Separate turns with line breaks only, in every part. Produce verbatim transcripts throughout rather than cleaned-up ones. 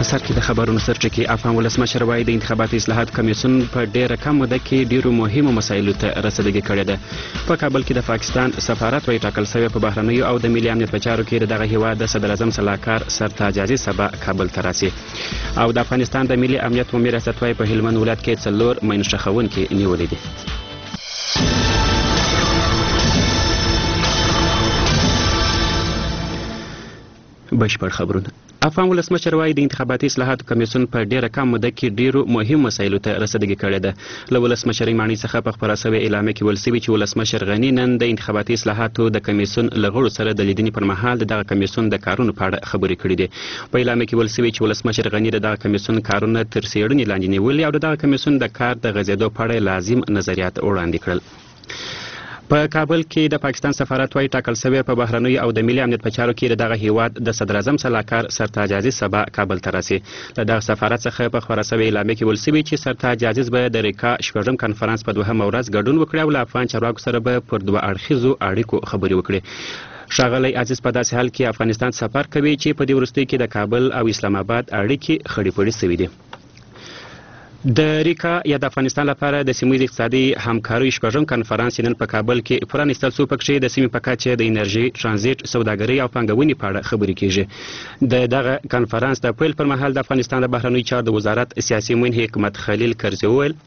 په سر کې د خبرونو سرچکې افغان ولسمشر وایي د انتخاباتي اصلاحات کمیسیون په ډیره کم موده کې ډیرو مهمو مسایلو ته رسیدګي کړې ده. په کابل کې د پاکستان سفارت وایي ټاکل شوی په بهرنیو او د ملي امنیت په چارو کې دغه هیواد د صدر اعظم سلاکار سرتاج عزیز سبا کابل ته راسي. او د افغانستان د ملي امنیت عمومي ریاست وایي په هلمند ولایت کې څلور مینشخونکي نیولې دي. بشپړ خبرونه. افغان ولسمشر وایي د انتخاباتي اصلاحاتو کمیسیون په ډیره کم موده کې ډیرو مهم مسایلو ته رسیدګي کړې ده. له ولسمشرۍ ماڼۍ څخه په خپره شوې اعلامیه کې ویل شوي چې ولسمشر غني نن د انتخاباتي اصلاحاتو د کمیسیون له غړو سره د لیدنې پر مهال د دغه کمیسیون د کارونو په اړه خبرې کړې دي. په اعلامیه کې ویل شوي چې ولسمشر غني د دغه کمیسیون کارونه تر څېړنې لاندې نیولي او د دغه کمیسیون د کار د غځېدو په اړه لازم نظریات وړاندې کړل. په کابل کې د پاکستان سفارت وایي ټاکل شوی په بهرنیو او د ملي امنیت په چارو کې دغه هیواد د صدر اعظم سلاکار سرتاج عزیز سبا کابل ته راسي. له دغه سفارت څخه په خپره شوې اعلامیه کې ویل شوي چې سرتاج عزیز به د ریکا شپږم کنفرانس په دوهمه ورځ ګډون وکړي او له افغان چارواکو سره به پر دوه اړخیزو اړیکو خبرې وکړي. ښاغلی عزیز په داسې حال کې افغانستان سفر کوي چې په دې وروستیو کې د کابل او اسلام آباد اړیکې خړې پړې شوي دي. د ریکا یا د افغانستان لپاره د سیمه ییزې اقتصادي همکارۍ شپږم کنفرانس نن په کابل کې پرانیستل شو. پکې د سیمې په کچه د انرژي، ترانزیت، سوداګرۍ او پانګونې په اړه خبرې کیږي. د دغه کنفرانس د پیل پر مهال د افغانستان د بهرنیو چارو د وزارت سیاسي معین حکمت خلیل کرزي وویل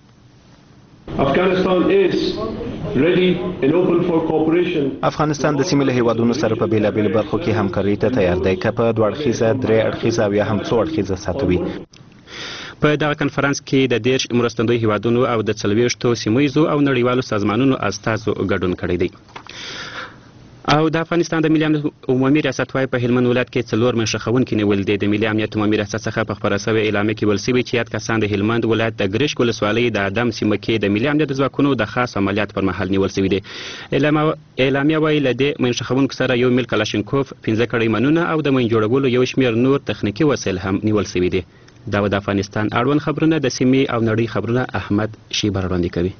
افغانستان د سیمې له هیوادونو سره په بیلابیلو برخو کې همکارۍ ته تیار دی، که په دوه اړخیزه، درې اړخیزه او یا هم څو اړخیزه سطح وي.
په دغه کنفرانس کې د دیرش مرستندوی هیوادونو او د څلوېښتو سیمه ییزو او نړیوالو سازمانونو استازو ګډون کړی دی. او د افغانستان د ملي امنیت عمومي ریاست وایي په هلمند ولایت کې څلور منشخونکي نیول دي. د ملي امنیت عمومي ریاست څخه په خپره شوې اعلامیه کې ویل شوي چې یاد کسان د هلمند ولایت د ګرشک ولسوالۍ د ادم سیمه کې د ملي امنیت ځواکونو د خاص عملیات پر مهال نیول شوي دي. اعلامیه وایي له دې منشخونکو سره یو میل کلاشینکوف، پنځه کړۍ منونه او د مین جوړولو یو شمېر نور تخنیکي وسایل هم نیول شوي دي. دا د افغانستان اړوند خبرونه د سیمې او نړۍ خبرونه احمد شیبر وړاندې کوي.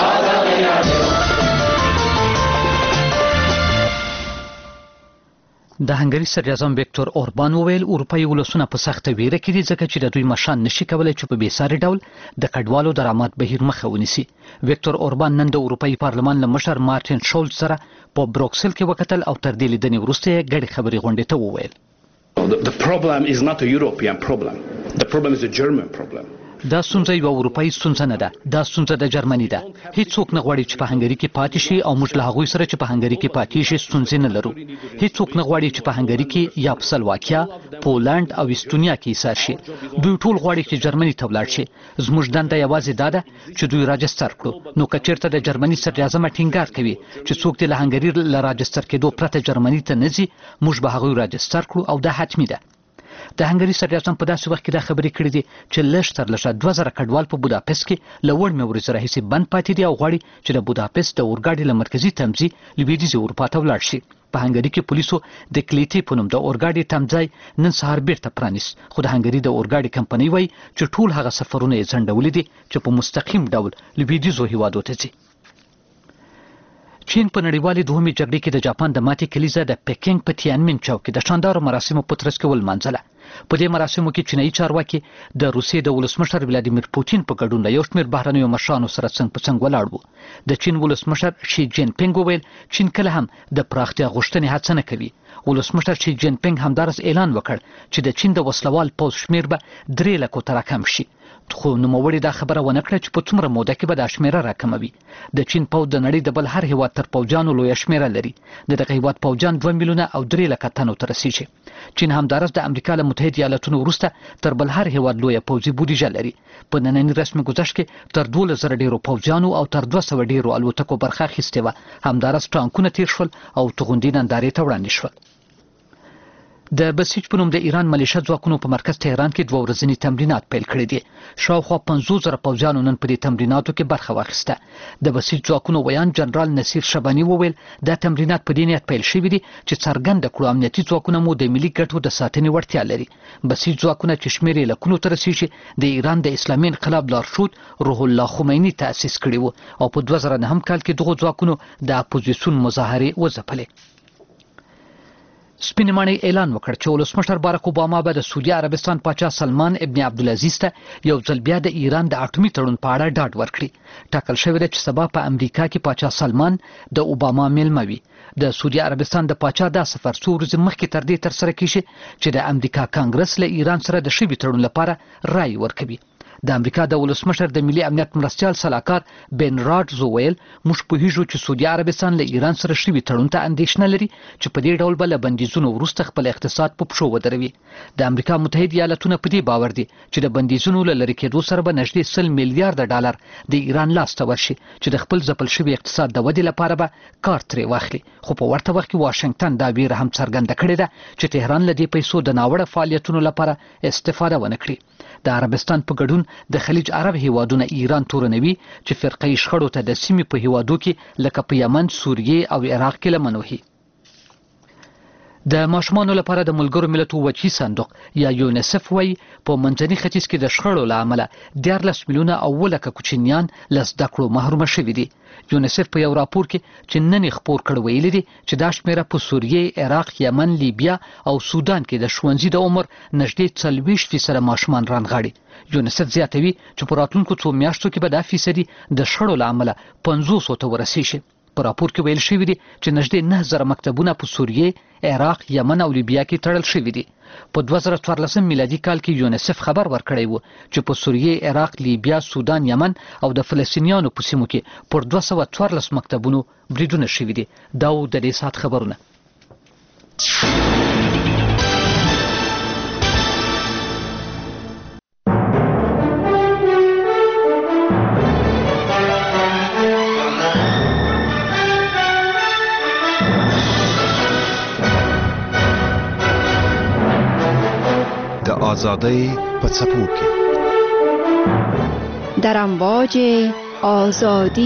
د هنګري صدر اعظم ویکتور اوربان وویل اروپایي ولسونه په سخته ویره کې دي ځکه چې د دوی مشران نشي کولی چې په بېساري ډول د کډوالو د رامات بهیر مخه ونیسي. ویکتور اوربان نن د اروپایي پارلمان له مشر مارټین شولز سره په بروکسل کې وکتل او تر دې لیدنې وروسته یې ګډې خبرې غونډې ته وویل
The, the problem is not a European problem. The problem is a German problem.
دا ستونزه یو اروپایي ستونزه نه ده، دا ستونزه د جرمني ده. هیڅوک نه غواړي چې په هنګري کې پاتې شي او موږ له هغوی سره چې په هنګري کې پاتې شي ستونزې نه لرو. هیڅوک نه غواړي چې په هنګري کې یا په سلواکیا، پولند او استونیا کې ایسار شي. دوی ټول غواړي چې جرمني ته ولاړ شي. زموږ دنده یوازې دا ده چې دوی راجستر کړو. نو که چېرته د جرمني صدر اعظم ټینګار کوي چې څوک دې له هنګري له راجستر کېدو پرته جرمني ته نه ځي، موږ به هغوی راجستر کړو او دا حتمي ده. د هنګري صدر اعظم په داسې وخت کې دا خبرې کړې دي چې لږ تر لږه دوه زره کډوال په بوداپست کې له وړمې ورځې راهیسې بند پاتې دي او غواړي چې د بوداپست د اورګاډي له مرکزي تمځي لویدیځې اروپا ته ولاړ شي. په هنګري کې پولیسو د کلیتي په نوم د اورګاډي تمځای نن سهار بیرته پرانیست، خو د هنګري د اورګاډي کمپنۍ وایي چې ټول هغه سفرونه یې ځنډولي دي چې په مستقیم ډول لویدیځو هیوادو ته ځي. چین په نړیوالې دوهمې جګړې کې د جاپان د ماتې کلیزه د پیکینګ په تیانمن چوک کې د شاندارو مراسمو په ترڅ کې ولمانځله. په دې مراسمو کې چینایي چارواکي د روسیې د ولسمشر ولادیمیر پوتین په ګډون له یو شمېر بهرنیو مشرانو سره څنګ په څنګ ولاړ وو. د چین ولسمشر شي جین پینګ وویل چین کله هم د پراختیا غوښتنې هڅه نه کوي. ولسمشر شي جین پینګ همدارس اعلان وکړ چې د چین د وسلوال پوځ شمېر به درې لکو ته راکم شي، خو نوموړي دا خبره ونه کړه چې په څومره موده کې به دا شمېره راکموي. د چین پوځ د نړۍ د بل هر هیواد تر پوځیانو لویه شمېره لري. د دغه هیواد پوځیان دوه میلیونه او درې لکه تنو ته رسیږي. چین همدارس د امریکا له متحده ایالتونو وروسته تر بل هر هیواد لویه پوځي بودیجه لري. په ننني رسمي ګذشت کې تر دولس زره ډیرو پوځیانو او تر دوه سوه ډیرو الوتکو برخه اخیستې وه. همدارس ټانکونه تیر شول او توغندي نندارې ته وړاندې شول. د بسیج په نوم د ایران ملیشه ځواکونو په مرکز تهران کې دوه ورځني تمرینات پیل کړي دي. شاوخوا پنځوس زره پوځیانو نن په دې تمریناتو کې برخه واخیسته. د بسیج ځواکونو ویان جنرال نصیر شباني وویل دا تمرینات په دې نیت پیل شوي دي چې څرګنده کړو امنیتي ځواکونه مو د ملي ګټو د ساتنې وړتیا لري. بسیج ځواکونه چې شمېر یې لکونو ته رسیږي د ایران د اسلامي انقلاب لارښود روح الله خمیني تأسیس کړي وو او په دوه زره نهم کال کې دغو ځواکونو د اپوزیسیون مظاهرې وځپلې. سپینې ماڼۍ اعلان وکړ چې ولسمشر باراک اوباما به د سعودي عربستان پاچا سلمان ابن عبدالعزیز ته یو ځل بیا د ایران د اټومي تړون په اړه ډاډ ورکړي. ټاکل شوې ده چې سبا په امریکا کې پاچا سلمان د اوباما میلمه وي. د سعودي عربستان د پاچا دا سفر څو ورځې مخکې تر دې ترسره کیږي چې د امریکا کانګرس له ایران سره د شوي تړون لپاره رای ورکوي. د امریکا د ولسمشر د ملي امنیت مرستیال سلاکار بن راډز وویل موږ پوهیږو چې سعودي عربستان له ایران سره شوي تړون ته اندېښنه لري چې په دې ډول به له بندیزونو وروسته خپل اقتصاد په پښو ودروي. د امریکا متحده ایالتونه په دې باور دي چې د بندیزونو له لرې کېدو سره به نږدې سل میلیارډ ډالر د ایران لاس ته ورشي چې د خپل ځپل شوي اقتصاد د ودې لپاره به کار ترې واخلي. خو په ورته وخت کې واشنګټن دا ویره هم څرګنده کړې ده چې تهران له دې پیسو د ناوړه فعالیتونو لپاره استفاده ونه کړي. د عربستان په ګډون د خلیج عرب هیوادونه ایران تورنوي چې فرقه شخړو ته د سیمې په هیوادو کې لکه په یمن، سوریه او عراق کې لمن وهي. د ماشومانو لپاره د ملګرو ملتونو وچی صندوق یا یونیسف وایي په منځني ختیځ کې د شخړو له امله دیارلس میلیونه اوه لکه کوچنیان له زده کړو محرومه شوي دي. یونیسف په یو راپور کې چې نن یې خپور کړ ویلي دي چې دا شمیره په سوریه، عراق، یمن، لیبیا او سودان کې د ښوونځي د عمر نږدې څلوېښت فیصده ماشومان رانغاړي. یونیسف زیاتوي چې په راتلونکو څو میاشتو کې به دا فیصدي د شخړو له امله پنځوسو ته ورسیږي. په راپور کې ویل شوي دي چې نږدې نه زره مکتبونه په سوریه، عراق، یمن او لیبیا کې تړل شوي دي. په دوه زره څوارلسم میلادي کال کې یونیسف خبر ورکړی و چې په سوریه، عراق، لیبیا، سودان، یمن او د فلسطینیانو په سیمو کې پر دوه سوه څوارلس مکتبونو بریدونه شوي دي. دا و د دې ساعت خبرونه.
آزادی په څپو کې
در امواج آزادی.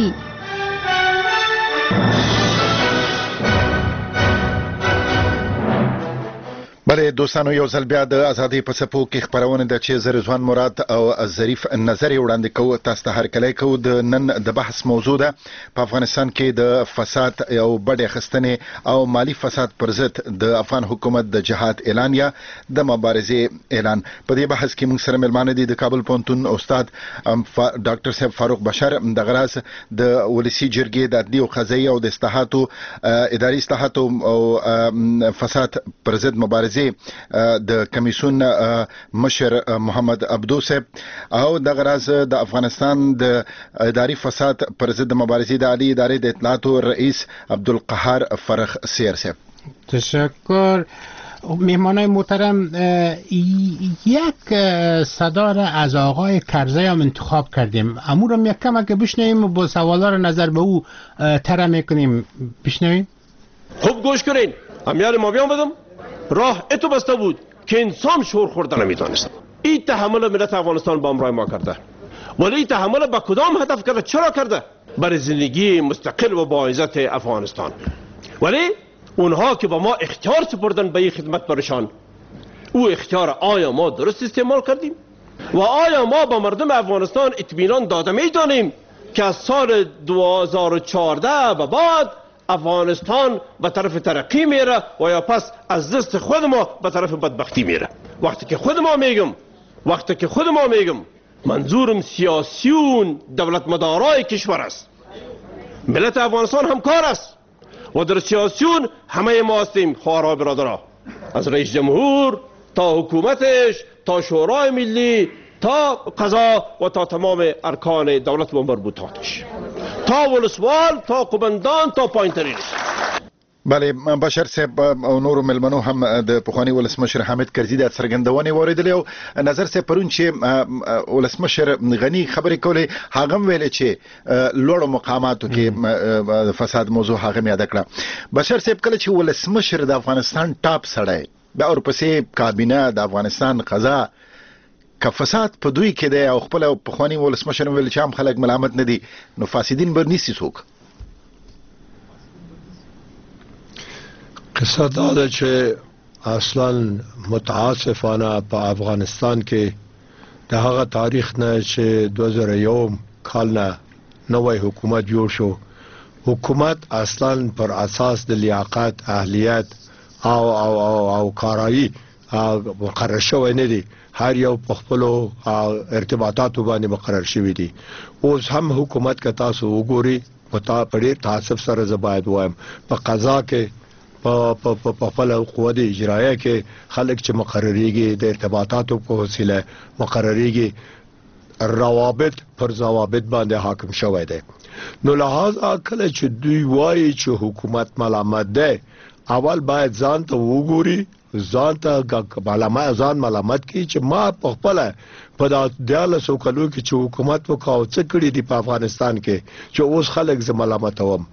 بله دوستانو یو ځل بیا د ازادۍ په څپو کې خپرونه ده چې زه رضوان مراد او ظریف نظر یې وړاندې کوو تاسو ته هرکلی کوو. د نن د بحث موضوع ده په افغانستان کې د فساد او بډې اخیستنې او مالی فساد پر ضد د افغان حکومت د جهاد اعلان یا د مبارزې اعلان. په دې بحث کې موږ سره مېلمانه دي د کابل پوهنتون استاد ډاکټر صاحب فاروق بشر، د غراس د ولسي جرګې د عدلي او قضایي او د اصلاحاتو اداري اصلاحاتو او فساد پر ضد مبارزې د کمیسیون مشر محمد عبدو صاحب او د غراز د افغانستان د اداري فساد پر ضد مبارزې د عالی ادارې د اطلاعاتو رئیس عبدالقهار فرخ سیر صاحب.
تشکر. مهمانای محترم، یک صدا را از آقای کرزی هم انتخاب کردیم، امور هم یک کم که بشنویم و با سوالا را نظر به او طرح میکنیم. بشنویم.
خوب گوش کنین. همیان ما بیان بدم راه اتو بسته بود که انسان شور خورده نمیتونست. این تحمل ملت افغانستان با امرای ما کرده، ولی این تحمل با کدام هدف کرده؟ چرا کرده؟ برای زندگی مستقل و با عزت افغانستان. ولی اونها که با ما اختیار سپردن به این خدمت برشان، او اختیار آیا ما درست استعمال کردیم؟ و آیا ما با مردم افغانستان اطمینان داده میدانیم که از سال دو هزار و چهارده به بعد افغانستان به طرف ترقی میره و یا پس از دست خود ما به طرف بدبختی میره؟ وقتی که خود ما میگم وقتی که خود ما میگم منظورم سیاسیون دولت مدارای کشور است. ملت افغانستان همکار است و در سیاسیون همه ما هستیم، خواهرها برادرها، از رئیس جمهور تا حکومتش تا شورای ملی تا قضا و تا تمام ارکان دولت و مربوطاتش، تا ولسوال تا قومندان تا پایین‌ترین.
بله بشر صاحب او نورو ملمنو هم د پخوانی ولسمشر حامد کرزي د څرګندونې واردلې او نظر صاحب پرون چې ولسمشر غنی خبرې کولې هغه ویل چې لوړو مقاماتو کې فساد موضوع هغه یاد کړه. بشر صاحب کله چې ولسمشر د افغانستان ټاپ سړی بیا ورپسې کابینه د افغانستان قضا که فساد په دوی کې دی او خپل پخوانی ولسمشر ویل چې هم خلک ملامت نه دي، نو فاسدین بر نیسي څوک؟
قصه دا ده چې اصلا متاسفانه په افغانستان کې د هغه تاریخ نه چې دوه زره یو کال نه نوی حکومت جوړ شو، حکومت اصلا پر اساس د لیاقت، اهلیت او او او, او کارایی مقرر شوی نه دي هر یو په خپل ارتباطاتو باندې مقرر شوی دي اوس هم حکومت کا تاسو وګوري پتا پړې تاسو سره زباید وایم په قضا کې په په په خپل قوت اجرایه کې خلک چې مقرریږي د ارتباطاتو په وسیله مقرریږي روابط پر ضوابط باندې حاکم شوی دی نو لہذا کله چې دوی وایي چې حکومت ملامت ده اول باید ځان ته وګوري ځان ته ملامت ځان ملامت کی چې ما په خپل په دیالسو کلو کې چې حکومت وکاو څه کړی دی په افغانستان کې چې اوس خلک ز ملامت وم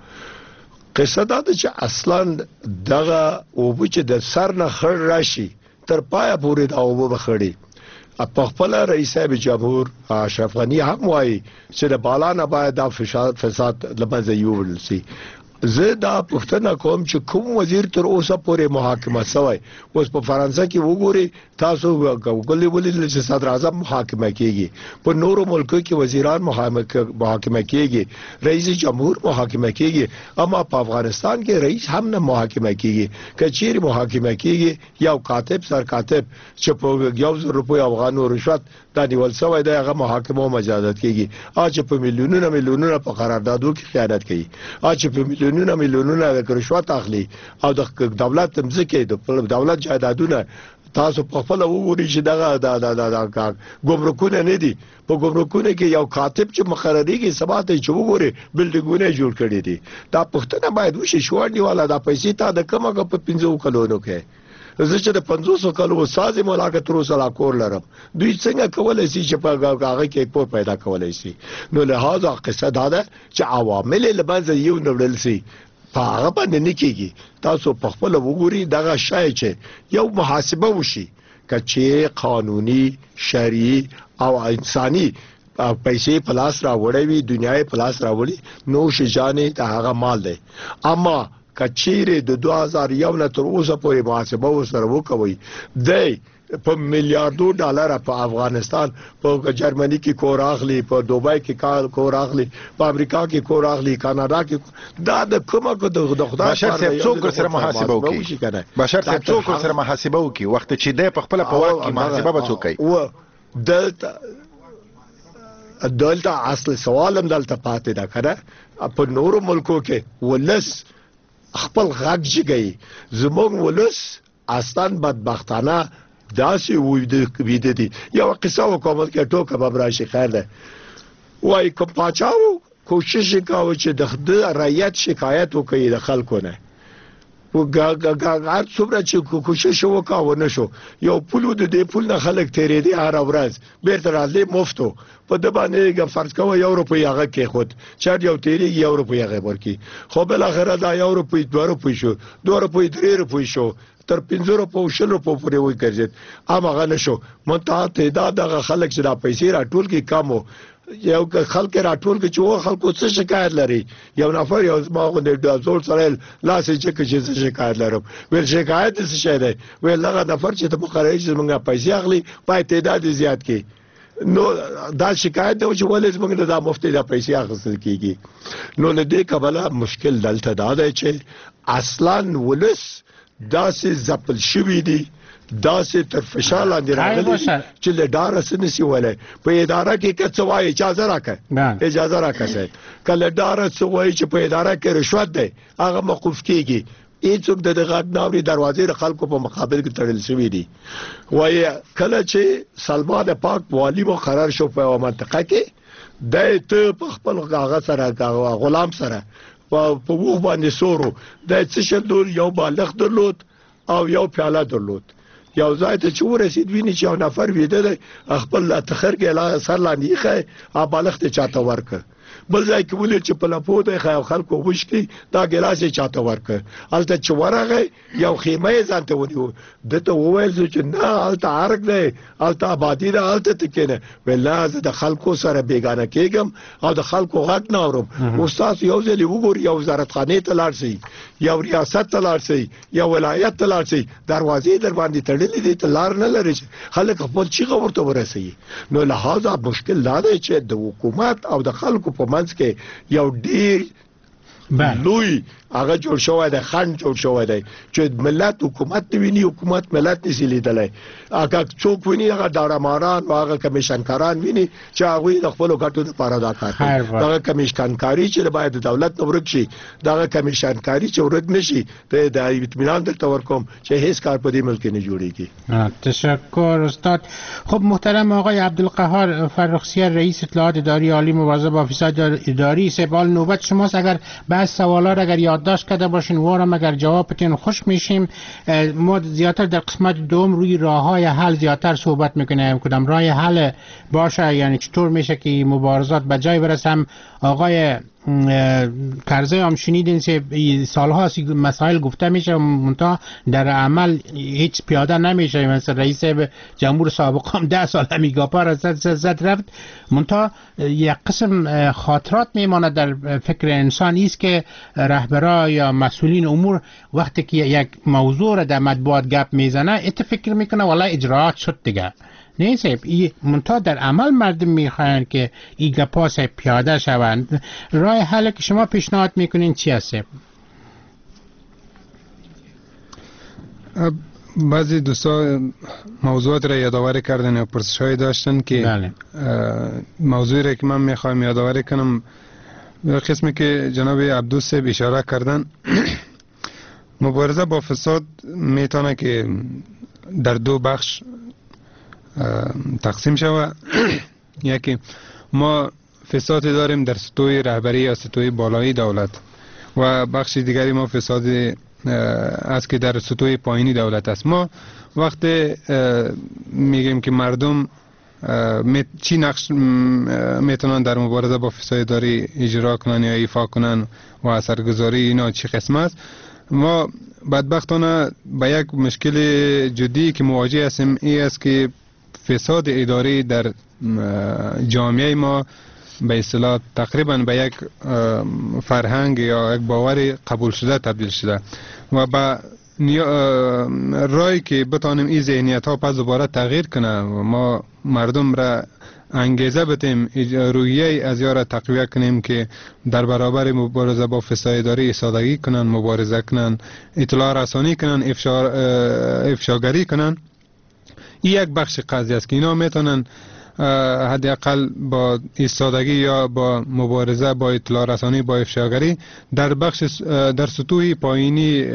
قصه دا چې اصلا دغه او چې د سر نه خړ راشي تر پای پورې دا او بخړي په خپل رئیس جمهور اشرف غنی هم وایي چې د بالا نه باید د فساد فساد لمزه یوړل شي زه دا پښتنه کوم چې کوم وزیر تر اوسه پورې محاکمه شوی اوس په فرانسه کې وګوري تاسو وګورئ ولې چې صدر اعظم محاکمه کیږي په نورو ملکو کې وزیران محاکمه کیږي رئیس جمهور محاکمه کیږي اما په افغانستان کې رئیس هم نه محاکمه کیږي کچیر محاکمه کیږي یو کاتب سر کاتب چې په یو زر روپۍ افغانو رشوت دا نیول شوی دی هغه محاکمه مجازات کیږي اج په میلیونونو میلیونونو په قراردادو کې خیانت کوي اج په میلیونونو میلیونونو د رشوت اخلي او د دولت مزکه د دولت جایدادونه تاسو په خپل وګورئ چې دغه د ګمرکونه نه دي په ګمرکونه کې یو کاتب چې مقرریږي سبات چې وګوري بلډینګونه جوړ کړي دي دا پښتنه باید وشي شوړنی والا دا پیسې تا د کومه په پنځو کلونو کې زه چې د پنځوس کلو ساز ملاقات تر اوسه لا کور لرم دوی څنګه کولای شي چې په هغه کې کور پیدا کولای شي نو لہذا قصه دا ده چې عوامل لبنځه یو نوړل شي په هغه باندې نه کیږي تاسو په خپل وګوري دغه شای چې یو محاسبه وشي کچې قانوني شرعي او انساني پیسې پلاس را وړوي دنیاي پلاس را وړي نو شجانې ته هغه مال دی اما کچېره د دوه هزار یو نه تر اوسه پورې محاسبه وسره وکوي دی په میلیارډو ډالر په افغانستان په جرمني کې کور اخلي په دوبای کې کور اخلي په امریکا کې کور اخلي کاناډا کې دا د کومه کو د خدای
بشر صاحب څوک سره محاسبه وکي بشر صاحب څوک سره محاسبه وکي وخت چې د په خپل په واک کې محاسبه وڅوکي
او دلته دلته اصل سوالم دلته پاتې ده کړه په نورو ملکو کې ولس خپل غږ جګي زموږ ولس اصلا بدبختانه داسې ویده دي یو قصه وکوم کې ټوکه به راشي خیر ده وای کوم پاچاو کوشش وکاو چې د خدای رعیت شکایت وکړي د خلکو نه وګاګاګار څومره چې کوشش وکاو نه شو یو پلو د دې پل نه خلک تیرې دي هر ورځ بیرته راځي مفتو په د باندې فرض کوو یو روپۍ هغه کې خود چا یو تیری یو روپۍ هغه ورکی خو بل اخره دا یو روپۍ دوه روپۍ شو دوه روپۍ درې روپۍ شو تر پنځه روپۍ شل روپۍ پورې وای کړځي اما غل شو منتها تعداد هغه خلک چې دا پیسې راټول کې کمو یو خلک راټول کې چې و خلکو څه شکایت لري یو نفر یو ما غو د زول سره لاسې چې چې شکایت لرم ول شکایت څه شه دی ول هغه نفر چې ته مقرر چې موږ پیسې اخلي پای تعداد زیات کې نو دا شکایت دی چې ولې موږ د مفتي د پیسې اخیستل کیږي نو له دې کبله مشکل دلته دا دی چې اصلا ولس داسې زپل شوی دی داسې تر فشار لاندې راغلی چې له ډاره سنسي ولې په اداره کې کڅ وایي اجازه راکړه اجازه راکړه کله ډاره څه وایي چې په اداره کې رشوت دی هغه موقوف کیږي هیڅوک د غږ ناوري دروازې خلکو په مقابل کې تړل شوی دی وایي کله چې سلمان پاک والی مقرر شو په منطقه کې د ته په خپل هغه سره غلام سره په وو باندې سورو د څه شندور یو بالغ درلود او یو پیاله درلود یو ځای ته چې ورسید ویني چې یو نفر ویده دی خپل تخر کې سر لاندې ښه ا بالغ ته چاته ورک بل ځای کې ولې چې په لپو د خلکو وښکي دا ګلاس یې چاته ورک الته چې ورغه یو خیمه ځانته ونیو دته وویل چې نه الته ارګ دی الته آبادی ده الته تکینه ولله زه د خلکو سره بیگانه کېږم او د خلکو غږ نه اورم استاد یو ځل وګور یو وزارت خانه ته لاړ شي یو ریاست ته لاړ شي یو ولایت ته لاړ شي دروازې در باندې تړلې دي ته لار نه لري خلک خپل چیغه ورته ورسي نو لہذا مشکل دا دی چې د حکومت او د خلکو په منځ کې یو ډیر لوی هغه جوړ شوی دی خنډ جوړ شوی دی چې ملت حکومت ویني حکومت ملت نشي لیدلای هغه څوک ویني هغه دارماران او هغه کمیشنکاران ویني چې هغه د خپل ګټو لپاره دا کار کوي هغه کمیشنکاری چې باید د دولت نورک شي دا کمیشنکاری چې ورک نشي ته د اطمینان د تور کوم چې هیڅ کار په دې ملک نه جوړیږي.
تشکر استاد. خب محترم آقای عبدالقهار فرخزی رئیس اطلاعات اداری عالی مبارزه با فساد اداری، سوال نوبت شماست. اگر بعض سوالات اگر یادداشت کرده باشین وارم اگر جواب بدین خوش میشیم. ما زیاتر در قسمت دوم روی راههای حل زیاتر صحبت میکنیم کدام راه حل باشه، یعنی چطور میشه که مبارزات به جای برسه. آقای کرزی هم شنیدین که سالها مسائل گفته میشه منتها در عمل هیچ پیاده نمیشه. مثلا رئیس جمهور سابق هم ده سال میگاپا را زد زد, زد رفت منتها یک قسم خاطرات میمانه در فکر انسان است که رهبران یا مسئولین امور وقتی که یک موضوع را در مطبوعات گپ میزنه ات فکر میکنه والا اجراات شد دیگه. نه سیب ای منتها در عمل مردم میخواین که این گپا پیاده شوند. راه حل که شما پیشنهاد میکنین چی هست؟
بعضی دوستا موضوعات را یادآوری کردن و پرسش‌های داشتن که بله. موضوعی را که من میخوایم یادآوری کنم قسمی که جناب عبدوس صاحب اشاره کردن مبارزه با فساد میتونه که در دو بخش تقسیم شوه. یکی ما فساد داریم در سطوح رهبری یا سطوح بالایی دولت و بخش دیگری ما فساد است که در سطوح پایینی دولت است. ما وقتی میگیم که مردم چی نقش میتونن در مبارزه با فساد اداری اجرا کنن یا ایفا کنن و اثرگذاری اینا چی قسم است، ما بدبختانه به یک مشکل جدی که مواجه هستیم این است که فساد اداری در جامعه ما به اصطلاح تقریبا به یک فرهنگ یا یک باور قبول شده تبدیل شده و با رای که بتانیم این ذهنیت ها پس دوباره تغییر کنه و ما مردم را انگیزه بتیم رویه از یارا تقویه کنیم که در برابر مبارزه با فساد اداری ایستادگی کنن، مبارزه کنن، اطلاع رسانی کنن، افشا افشاگری کنن. این یک بخش قضیه است که اینا میتونن حداقل با ایستادگی یا با مبارزه با اطلاع رسانی با افشاگری در بخش در سطوح پایینی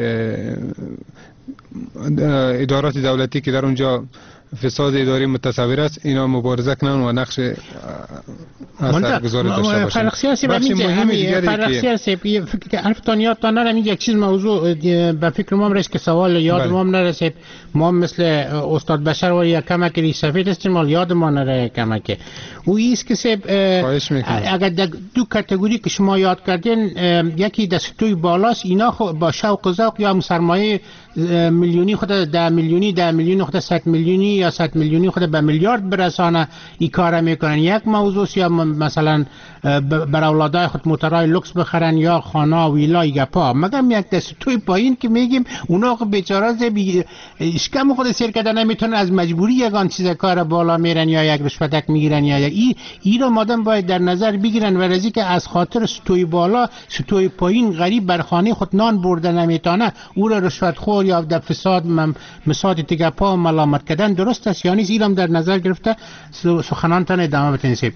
ادارات دولتی که در اونجا فساد اداری متصور است اینا مبارزه کنن و نقش اثرگذاری داشته باشن.
فرخزی بخش مهمی دیگری که فرخزی فکر که الفتان یادتان نرم یک چیز موضوع به فکر ما رسید که سوال یاد ما نرسید. ما مثل استاد بشر و یک کمک ری سفید هستیم مال یاد ما نره کمک و ایست که سب اگر دو کاتگوری که شما یاد کردین یکی دستوی بالاست اینا با شوق ذوق یا سرمایه میلیونی خود ده میلیونی ده میلیون خود صد میلیونی یا صد میلیونی خود به میلیارد برسانه این کار میکنن. یک موضوع یا مثلا بر اولادای خود موترهای لوکس بخرن یا خانه ویلای گپا مگم یک دست توی پایین که میگیم اونا خود بیچاره بی اشکم خود سیر کردن نمیتونن از مجبوری یگان چیز کار بالا میرن یا یک رشوتک میگیرن یا ای ای رو مادام باید در نظر بگیرن و رزی که از خاطر ستوی بالا ستوی پایین غریب بر خانه خود نان برده نمیتونه او را رشوت خور یا در فساد مساد تگپا ملامت کردن درست است یا نیست؟ ایرم در نظر گرفته سخنانتان ادامه بتنسیب.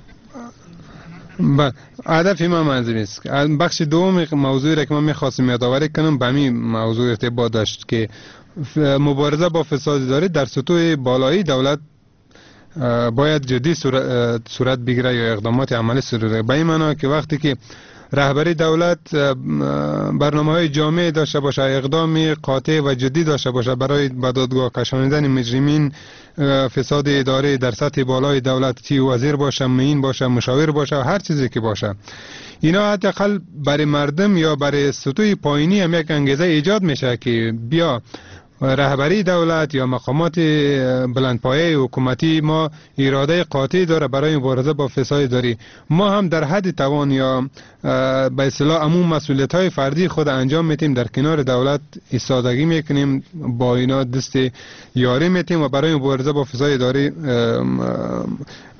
با هدف ما منظور است. بخش دوم موضوعی را که من می‌خواستم یادآوری کنم به همین موضوع ارتباط داشت که مبارزه با فساد اداری در سطوح بالایی دولت باید جدی صورت بگیره یا اقدامات عملی صورت بگیره. به این معنی که وقتی که رهبری دولت برنامه‌های جامع داشته باشه، اقدام قاطع و جدی داشته باشه برای به دادگاه کشانیدن مجرمین فساد اداری در سطح بالای دولت، چی وزیر باشه، معین باشه، مشاور باشه، هر چیزی که باشه، اینا حداقل برای مردم یا برای سطوح پایینی هم یک انگیزه ایجاد میشه که بیا رهبری دولت یا مقامات بلندپایه حکومتی ما اراده قاطع داره برای مبارزه با فساد اداری. ما هم در حد توان یا به اصطلاح عموم مسئولیت های فردی خود انجام میتیم، در کنار دولت ایستادگی میکنیم، با اینا دست یاری میتیم و برای مبارزه با فساد اداری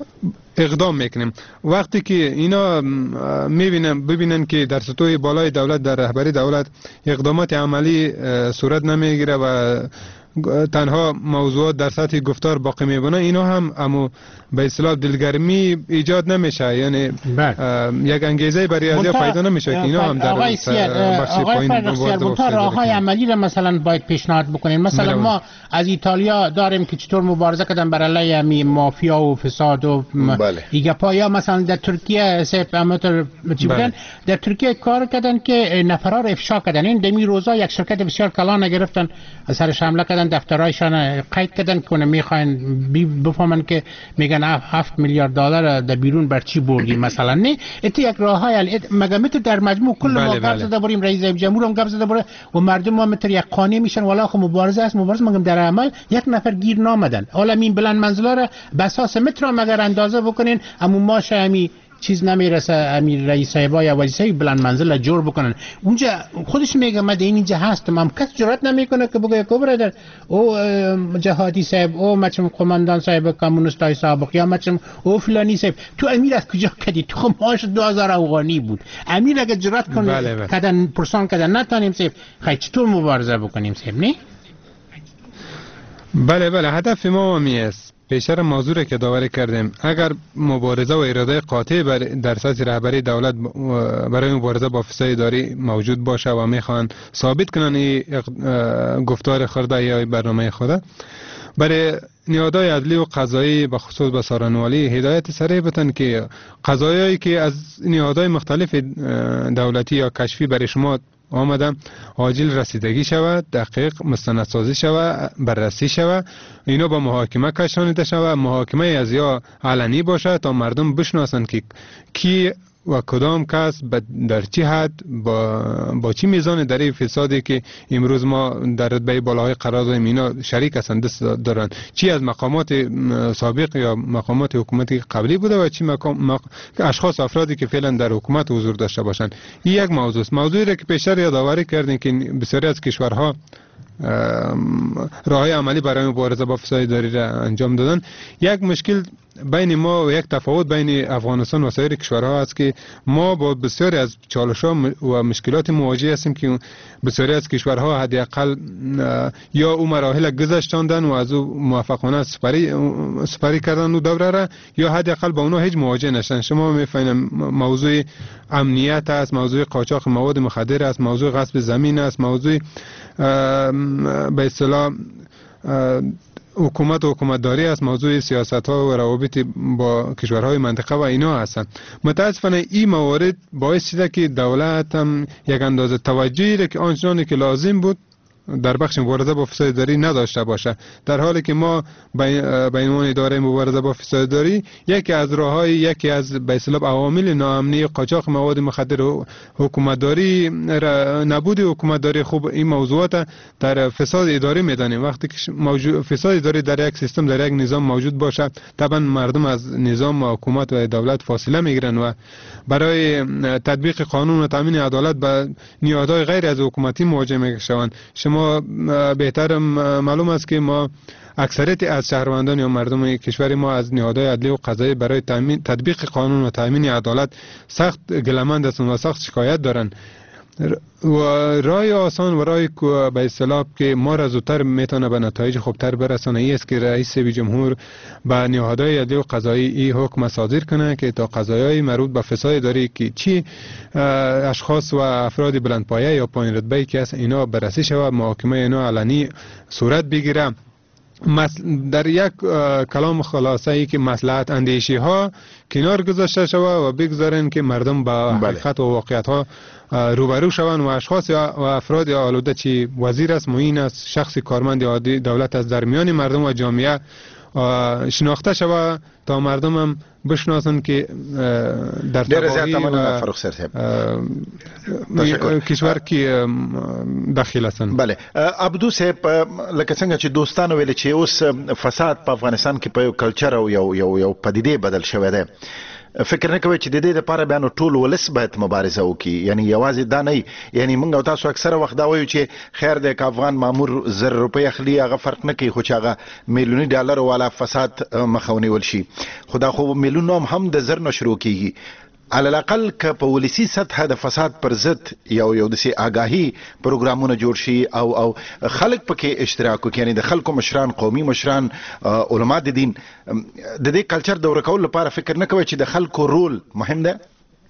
اقدام میکنیم. وقتی که اینا میبینن ببینن که در سطوح بالای دولت در رهبری دولت اقدامات عملی صورت نمیگیره و تنها موضوعات در سطح گفتار باقی میمونه، اینا هم اما به اصطلاح دلگرمی ایجاد نمیشه، یعنی یک انگیزه برای ازیا پیدا نمیشه که اینا هم در
بخش پایین مبارزه راههای عملی را مثلا باید پیشنهاد بکنین. مثلا ما از ایتالیا داریم که چطور مبارزه کردن بر علیه امی مافیا و فساد و ایگه پایا. مثلا در ترکیه سیف اماتر چی بودن، در ترکیه کار کردن که نفرا را افشا کردن. این دمی روزا یک شرکت بسیار کلان گرفتن، سرش حمله کردن، دفترایشان قید کردن که میخواین بفهمن که میگن هفت میلیارد دلار در بیرون بر چی بردی مثلا. نه ات یک راههای مگه مت در مجموع کل ما گپ زده بریم، رئیس جمهور هم گپ زده بره و مردم هم متر یک قانع میشن والا خو مبارزه است مبارزه، مگم در عمل یک نفر گیر نامدن. حالا این بلند منزلا را به اساس متر مگر اندازه بکنین، اما ماشه امی چیز نمیرسه، امیر رئیس صاحبای ولیسای بلند منزل جور بکنن. اونجا خودش میگه من اینجا هستم، هم کس جرئت نمیکنه که بگه کو برادر او جهادی صاحب، او مچم قماندان صاحب کمونیستای سابق، یا مچم او فلانی صاحب، تو امیر از کجا کدی؟ تو خب ماش دو هزار افغانی بود. امیر اگه جرئت کنه بله بله. کدن پرسان کدن نتونیم صاحب خیلی چطور مبارزه بکنیم صاحب؟ نه
بله بله، هدف ما می است پیشتر موضوع که داوری کردیم، اگر مبارزه و اراده قاطع در سطح رهبری دولت برای مبارزه با فساد اداری موجود باشه و میخوان ثابت کنن این گفتار خورده یا برنامه خود، برای نهادهای عدلی و قضایی به خصوص به سارنوالی هدایت صریح بدن که قضایایی که از نهادهای مختلف دولتی یا کشفی برای شما آمده عاجل رسیدگی شود، دقیق مستندسازی شود، بررسی شود، اینا با محاکمه کشانیده شود، محاکمه از یا علنی باشه تا مردم بشناسند که کی و کدام کس در چه حد با, با چی میزان در این فسادی که امروز ما در رتبه بالاهای قرار داریم اینا شریک هستند، دست دارن، چی از مقامات سابق یا مقامات حکومتی قبلی بوده و چی مقام مق... اشخاص افرادی که فعلا در حکومت حضور داشته باشند. این یک موضوع است. موضوعی را که پیشتر یادآوری کردیم که بسیاری از کشورها راههای عملی برای مبارزه با فساد اداری را انجام دادن. یک مشکل بین ما و یک تفاوت بین افغانستان و سایر کشورها است که ما با بسیاری از چالش‌ها و مشکلات مواجه هستیم که بسیاری از کشورها حداقل یا او مراحل گذشتاندن و از او موفقانه سپری سپری کردن و دوره را، یا حداقل با اونها هیچ مواجه نشدن. شما می‌فهمید موضوع امنیت است، موضوع قاچاق مواد مخدر است، موضوع غصب زمین است، موضوع به اصطلاح حکومت و حکومتداری است، موضوع سیاست ها و روابط با کشورهای منطقه و اینا هستند. متاسفانه این موارد باعث شده که دولت هم یک اندازه توجهی که آنچنانی که لازم بود در بخش مبارزه با فساد اداری نداشته باشه، در حالی که ما به عنوان اداره مبارزه با فساد اداری یکی از راههای یکی از به اصطلاح عوامل ناامنی قاچاق مواد مخدر و حکومتداری نبود حکومتداری خوب این موضوعات در فساد اداری میدانیم. وقتی که موجود فساد اداری در یک سیستم در یک نظام موجود باشه، طبعا مردم از نظام و حکومت و دولت فاصله میگیرن و برای تطبیق قانون و تامین عدالت به نهادهای غیر از حکومتی مواجه میشوند. ما بهتر معلوم است که ما اکثریت از شهروندان یا مردم کشور ما از نهادهای عدلی و قضایی برای تامین تطبیق قانون و تامین عدالت سخت گلمند هستند و سخت شکایت دارند. و راه آسان و راه به اصطلاح که ما را زودتر میتونه به نتایج خوبتر برسانه ای است که رئیس جمهور به نهادهای عدلی و قضایی این حکم صادر کنه که تا قضایای مربوط به فساد اداری که چی اشخاص و افراد بلندپایه یا پایین رتبه که است اینا بررسی شود، محاکمه اینا علنی صورت بگیره. در یک کلام خلاصه ای که مصلحت اندیشی ها کنار گذاشته شود و بگذارن که مردم با حقیقت و واقعیت ها روبرو شوند و اشخاص و افراد آلوده چی وزیر است، معین است، شخص کارمند عادی دولت از در میان مردم و جامعه شناخته شود تا مردم هم بشناسن که در تباهی و کشور کې داخل هستن.
بله عبدو صاحب، لکه څنګه چې دوستانو ویل چې اوس فساد په افغانستان کې په یو کلچر او یو یو یو پدیده بدل شوی دی، فکر نه کوي چې د دې لپاره بیا نو ټول ولس باید مبارزه وکړي، یعنی یوازې دا نه، یعنی موږ او تاسو اکثره وخت دا وایو چې خیر د افغان مامور زر روپۍ اخلي هغه فرق نه کوي، خو چې هغه میلیوني ډالر والا فساد مخه ونیول شي، خو دا خو میلیونونه هم د زر نه شروع کیږي. على الاقل که په ولسی سطح د فساد پر ضد یو یو د سي آگاهي پروګرامونه جوړ شي او او خلک پکې اشتراک وکړي، یعنی د خلکو مشران، قومي مشران، علما د دین د دې کلچر د ورکول لپاره فکر نه کوي چې د خلکو رول مهم ده؟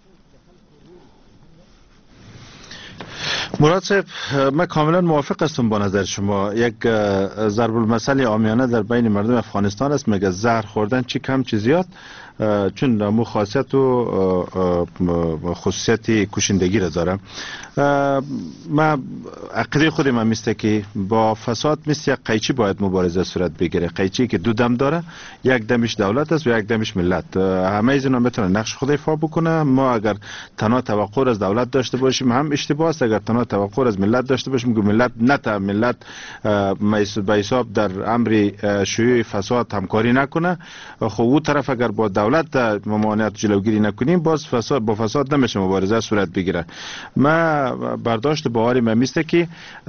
مراد صاحب، من کاملا موافق هستم با نظر شما. یک ضرب المثل عامیانه در بین مردم افغانستان است، میگه زهر خوردن چی کم چی زیاد، چون مو خاصیت و خصوصیت کشندگی را داره. ما عقیده خود من میسته که با فساد مثل یک قیچی باید مبارزه صورت بگیره، قیچی که دو دم داره، یک دمش دولت است و یک دمش ملت. همه از اینا میتونه نقش خود ایفا بکنه. ما اگر تنها توقع از دولت داشته باشیم هم اشتباه است، اگر تنها توقع از ملت داشته باشیم که ملت نتا ملت به حساب در امر شیوع فساد همکاری نکنه، خب اون طرف اگر با دولت ممانعت جلوگیری نکنیم باز فساد با فساد نمیشه مبارزه صورت بگیره. ما برداشت باوری من میسته که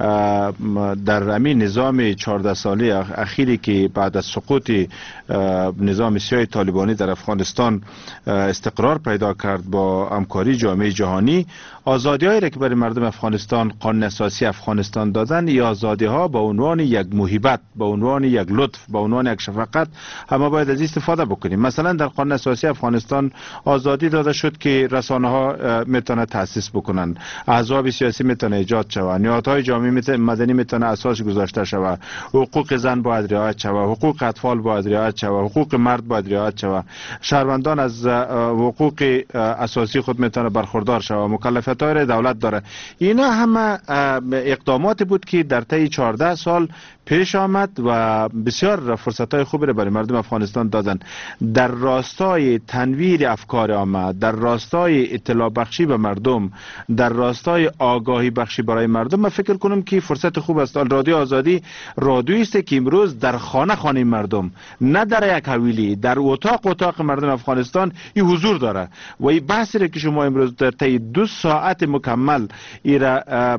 در همین نظام چهارده ساله اخیری که بعد از سقوط نظام سیاه طالبانی در افغانستان استقرار پیدا کرد با همکاری جامعه جهانی، آزادی هایی را که برای مردم افغانستان قانون اساسی افغانستان دادن، یا آزادی ها به عنوان یک موهبت، به عنوان یک لطف، به عنوان یک شفقت، همه باید از استفاده بکنیم. مثلا در قانون اساسی افغانستان آزادی داده شد که رسانه ها میتونه تاسیس بکنن، احزاب سیاسی میتونه ایجاد شود، نهادهای جامعه مدنی میتونه اساس گذاشته شود، حقوق زن باید رعایت شود، حقوق اطفال باید رعایت شود، حقوق مرد باید رعایت شود، شهروندان از حقوق اساسی خود میتونه برخوردار شود، مکلفیت های دولت داره. اینا همه اقدامات بود که در طی چهارده سال پیش آمد و بسیار فرصت‌های خوبی را برای مردم افغانستان دادن. در راستای تنویر افکار عامه، در راستای اطلاع بخشی به مردم، در راستای آگاهی بخشی برای مردم، من فکر کنم که فرصت خوب است. رادیو آزادی رادیویی است که امروز در خانه خانه مردم، نه در یک حویلی، در اتاق اتاق مردم افغانستان این حضور داره و این بحثی را که شما امروز در طی دو ساعت مکمل ایرا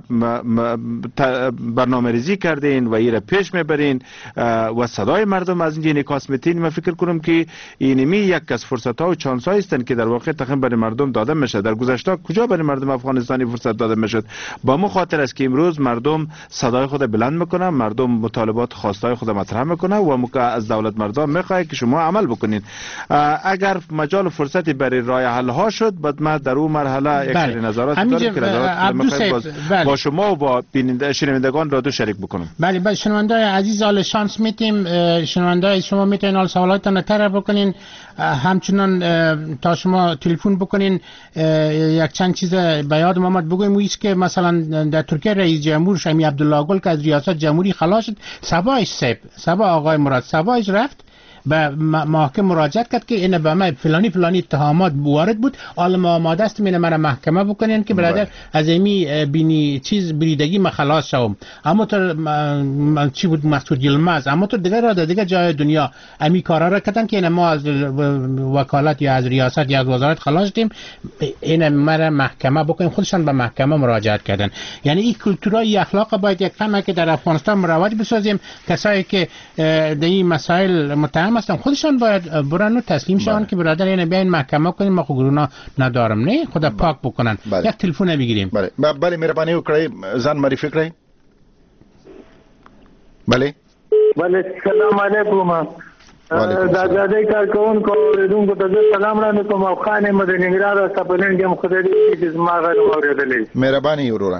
برنامه‌ریزی کردین و ایرا پیش میبرین و صدای مردم از اینجا انعکاس میتین، من فکر کنم که اینمی یک از فرصت ها و چانس هایی هستند که در واقع تقریبا برای مردم داده میشه. در گذشته کجا برای مردم افغانستانی فرصت داده میشد؟ با مو خاطر است که امروز مردم صدای خود بلند میکنه، مردم مطالبات خواستای خود مطرح میکنه و از دولت مردم میخواد که شما عمل بکنین. اگر مجال فرصتی برای راه حل ها شد، بعد ما در اون مرحله یک سری نظرات داریم که نظرات میخوایم با شما و با شنوندگان را دو شریک بکنم.
بله بله شنوندای عزیز، حال شانس میتیم، شنوندای شما میتونین حال سوالاتتان طرح بکنین، همچنان تا شما تلفن بکنین یک چند چیز به یاد محمد بگویم. ایست که مثلا در ترکیه رئیس جمهور شمی عبدالله گل که از ریاست جمهوری خلاص شد، سبایش سیب سبا آقای مراد سبایش رفت به محکمه مراجعت کرد که این به من فلانی فلانی اتهامات وارد بود، حالا آماده است من مرا محکمه بکنین که برادر از امی بینی چیز بریدگی ما خلاص شوم. اما تو چی بود مقصود یلماز، اما تو دیگه را دیگه جای دنیا امی کارا را کردن که این ما از وکالت یا از ریاست یا از وزارت خلاص شدیم، این مرا محکمه بکنیم. خودشان به محکمه مراجعت کردن. یعنی این کلتورای اخلاق باید یک فهمه که در افغانستان مروج بسازیم. کسایی که در این مسائل متهم هستن خودشان باید برن و تسلیم شون که برادر اینو بیاین محکمه کنیم، ما خو گرونا ندارم، نه خدا پاک بکنن. یک تلفن بگیریم.
بله بله مهرباني وکړئ ځان معرفي کړئ. بله
بله سلام علیکم. د آزادۍ کارکونکو اوریدونکو ته سلام وړاندې کوم او خان احمد ننګرهار سپلن کې مخدري چې زما غږ اوریدلې.
مهرباني وروره.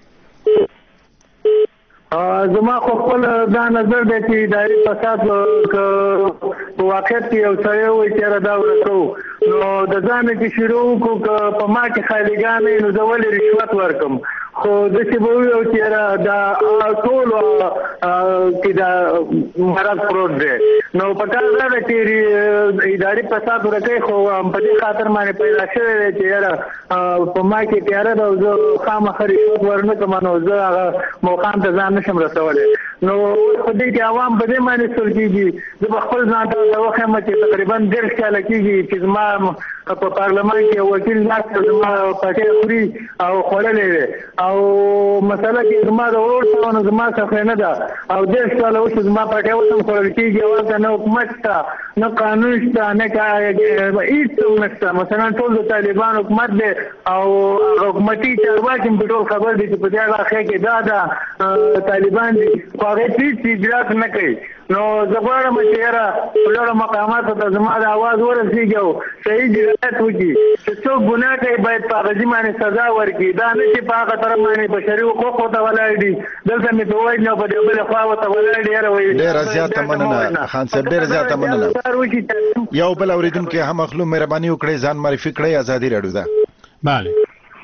زما خو خپل دا نظر دی چې اداري فساد په واقعیت کې یو څه وایي چې دا ورکو نو د ځان چې شروع کو په ما کې خالیګانې نو زه ولې رشوت ورکم، خو داسې به وي چې دا ټول کې دا مرض پروت دی. نو په کار دا ده چې اداري فساد ورکوي، خو په دې خاطر باندې پیدا شوی دی چې یاره په ما کې تیاره ده او زه خامخا رشوت ورنه کوم، نو زه هغه مقام ته ځان نشم رسولی. نو په دې کې عوام په دې باندې سول کېږي. زه به خپل ځان ته وښیم چې تقریبا دېرش کاله کېږي چې زما په پارلمان کې وکیل لاس زما پټه خوري او خړلې او مسله کې زما د ورته نو زما څخه نه ده او د څه له اوس زما پټه وسم خړل کېږي او نه حکومت ته نه قانون شته نه هیڅ نشته مثلا ټول د طالبان حکومت دی او حکومتي چارواکي په ټول خبر دي چې په دې اړه کې دا دا طالبان دي خو هغه هیڅ اجرات نه کوي نو زه غواړم چې یاره لوړو مقاماتو ته زما د اواز ورسېږي او صحیح جنایت وکړي چې څوک ګناه کوي باید په هغه ځای باندې سزا ورکړي دا نه چې په هغه طرف باندې بشري حقوقو ته ولاړ دي دلته مې په وایي نه په دې بلې خوا ورته ولاړ دي یاره وایي
ډېره زیاته مننه خان صاحب ډېره زیاته مننه یو بل اورېدونکی هم اخلو مهرباني وکړئ ځان معرفي کړئ ازادي راډیو ده
بله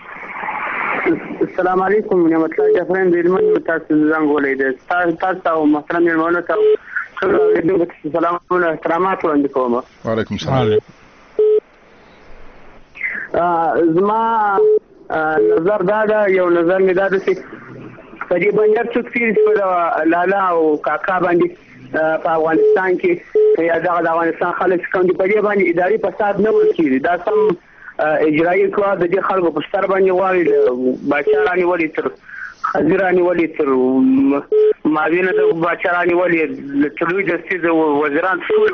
السلام علیکم نعمت الله جعفرین د علمي تاسو زنګ ولید تاسو او محترم مېلمانو ته سلام او احترامات وړاندې کوم
وعلیکم السلام
زما نظر دا دا یو نظر مې دا د چې په دې باندې څوک چې په لالا او کاکا باندې په افغانستان کې یا د افغانستان خلک کوم دي په دې باندې اداري فساد نه ورکړي دا سم اجرایي قوا د دې خلکو په ستر باندې غواړي بچارانی ولی تر خزرانی ولی تر ماوینه د بچارانی ولی تر لوی د سید وزیران ټول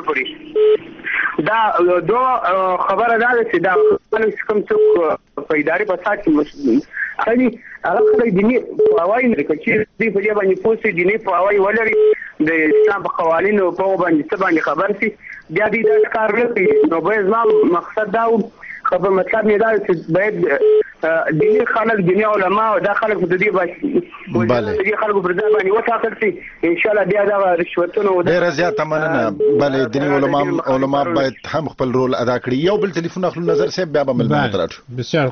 پرې دا دوه خبره ده چې دا کوم څوک په اداري فساد کې خالي هغه خلک دیني فواید لري چې دې په دې باندې پوسټ دیني فواید ولري د اسلام په قوانینو په باندې څه باندې خبر سي بیا دې دا کار نه کوي نو به زما مقصد دا خبر مطلب نه دا چې باید دیني خلک دیني علما او دا خلک په دې باندې
بله
دې خلکو پر ځای باندې وټاکل شي ان شاء الله بیا دا رشوتونه
ډېره زیاته مننه بله دیني علما علما باید هم خپل رول ادا کړي یو بل ټلیفون اخلو نظر صاحب بیا به ملمنو ته راځو
بسیار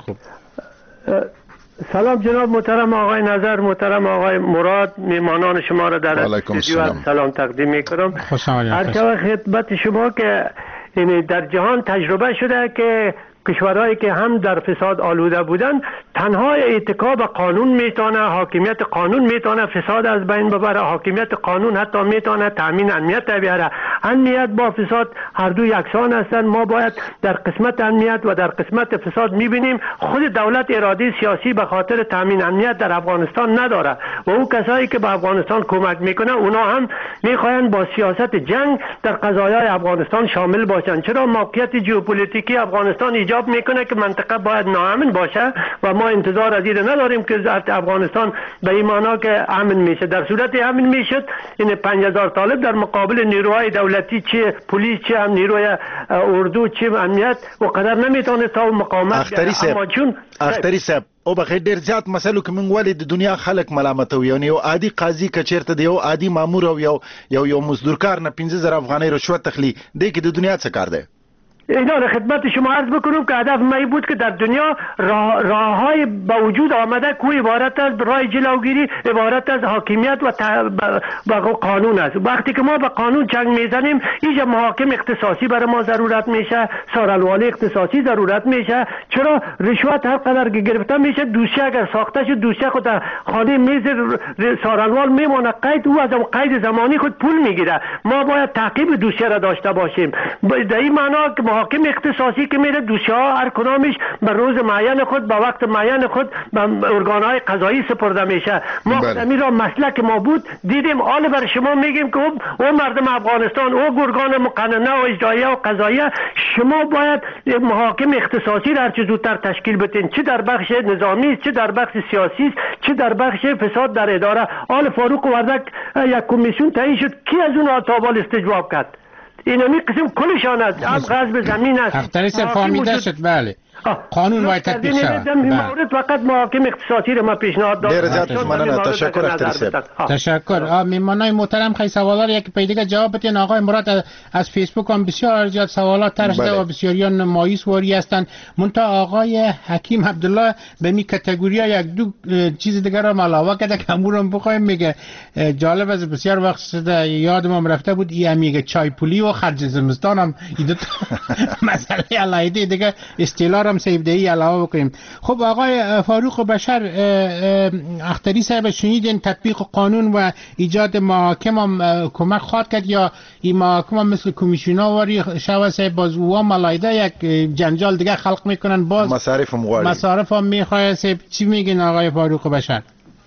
خوب
سلام جناب محترم آقای نظر محترم آقای مراد میهمانان شما را در استودیو سلام تقدیم میکنم هر خدمت شما که یعنی در جهان تجربه شده که کشورهایی که هم در فساد آلوده بودن تنها اتکا به قانون میتونه حاکمیت قانون میتونه فساد از بین ببره حاکمیت قانون حتی میتونه تامین امنیت بیاره امنیت با فساد هر دو یکسان هستند ما باید در قسمت امنیت و در قسمت فساد میبینیم خود دولت اراده سیاسی به خاطر تامین امنیت در افغانستان نداره و او کسایی که به افغانستان کمک میکنه اونا هم میخواین با سیاست جنگ در قضایای افغانستان شامل باشن چرا موقعیت ژئوپلیتیکی افغانستان ایجاب میکنه که منطقه باید ناامن باشه و ما انتظار از این نداریم که افغانستان به این معنا که امن میشه در صورت امن میشد این پنج هزار طالب در مقابل نیروهای دولتی چه پلیس چه هم نیروی اردو چه امنیت و قدر نمیتونه تا مقاومت
اما چون اختری صاحب او بخیر ډیر زیات مسلو کې موږ ولې د دنیا خلک ملامتو یو یو عادي قاضي کچیرته دی یو عادي مامور او یو یو یو مزدورکار نه پنځه زره افغانۍ رشوت تخلی دی کې د دنیا څه کار دی
اینا رو خدمت شما عرض بکنم که هدف ما بود که در دنیا راه راههای با وجود آمده که عبارت از راه جلوگیری عبارت از حاکمیت و با قانون است وقتی که ما با قانون جنگ میزنیم اینجا محاکم اختصاصی برای ما ضرورت میشه سارالوالی اختصاصی ضرورت میشه چرا رشوت هر قدر که گرفته میشه دوسیه اگر ساخته شد دوسیه خود در خانه میز سارالوال میمونه قید او از اون قید زمانی خود پول میگیره ما باید تعقیب دوسیه را داشته باشیم در این معنا که حاکم اختصاصی که میره دوسیه ها هر کدامش به روز معین خود به وقت معین خود به ارگانهای قضایی سپرده میشه ما همین را مسلک ما بود دیدیم حال بر شما میگیم که او مردم افغانستان او ارگان مقننه و اجراییه و قضاییه شما باید محاکم اختصاصی را هر چه زودتر تشکیل بدین چه در بخش نظامی چه در بخش سیاسی چه در بخش فساد در اداره آل فاروق وردک یک کمیسیون تعیین شد کی از اون تابال استجواب کرد اینمی قسم کلشان است هم غصب زمین است
اختری سر فهمیده شد بله قانون باید تطبیق شود
مورد فقط محاکم اختصاصی رو ما پیشنهاد دادم
ډیر زیات مننه تشکر اختری صاحب
تشکر میمانای محترم خیلی سوالا یک پیدا جواب بدین آقای مراد از فیسبوک هم بسیار زیاد سوالات طرح شده و بسیاریان مایوس واری هستند منتها آقای حکیم عبدالله به می کاتگوری یک دو چیز دیگه را علاوه کرده که همون بخوایم میگه جالب است بسیار وقت یادم رفته بود این میگه چای پولی و خرج زمستان هم این دو مسئله علیحده دیگه اصطلاح هم سیفدهی علاوه بکنیم. خب آقای فاروق بشر اختری صاحب شنیدین تطبیق قانون و ایجاد محاکم هم کمک خواهد کرد یا این محاکم هم مثل کمیسیونا واری شوا صاحب باز و ملایده یک جنجال دیگه خلق میکنن باز
مصارف هم غواړي
مصارف هم میخواه صاحب چی میگین آقای فاروق بشر؟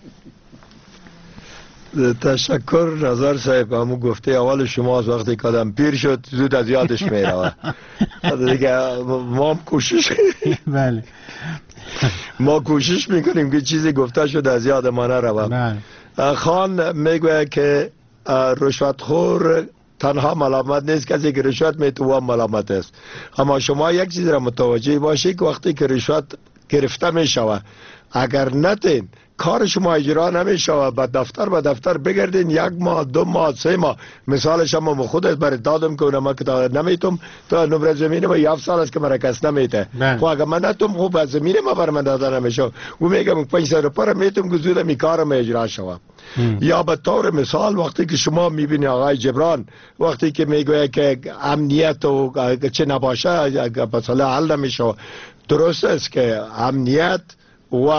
تشکر نظر صاحب. همو گفته اول شما از وقتی که آدم پیر شد زود از یادش میره دیگه. ما هم کوشش
بله
ما کوشش میکنیم که چیزی گفته شد از یاد ما نروه. خان میگوه که رشوتخور تنها ملامت نیست، کسی که رشوت میتوان ملامت است. اما شما یک چیز را متوجه باشید که وقتی که رشوت گرفته میشوه اگر نتین کار شما اجرا نمیشه و به دفتر به دفتر بگردین یک ماه دو ماه سه ماه. مثالش هم خودت برای دادم که اونم که نمیتونم تا نمره زمین ما یافت سال است که مرا کس نمیته. خب اگر من نتونم خوب از زمین ما بر من داده نمیشه و میگم پنج سال پر میتونم که زود می کارم اجرا شوه. یا به طور مثال وقتی که شما میبینی آقای جبران وقتی که میگویه که امنیت و چه نباشه مثلا حل نمیشه، درست است که امنیت و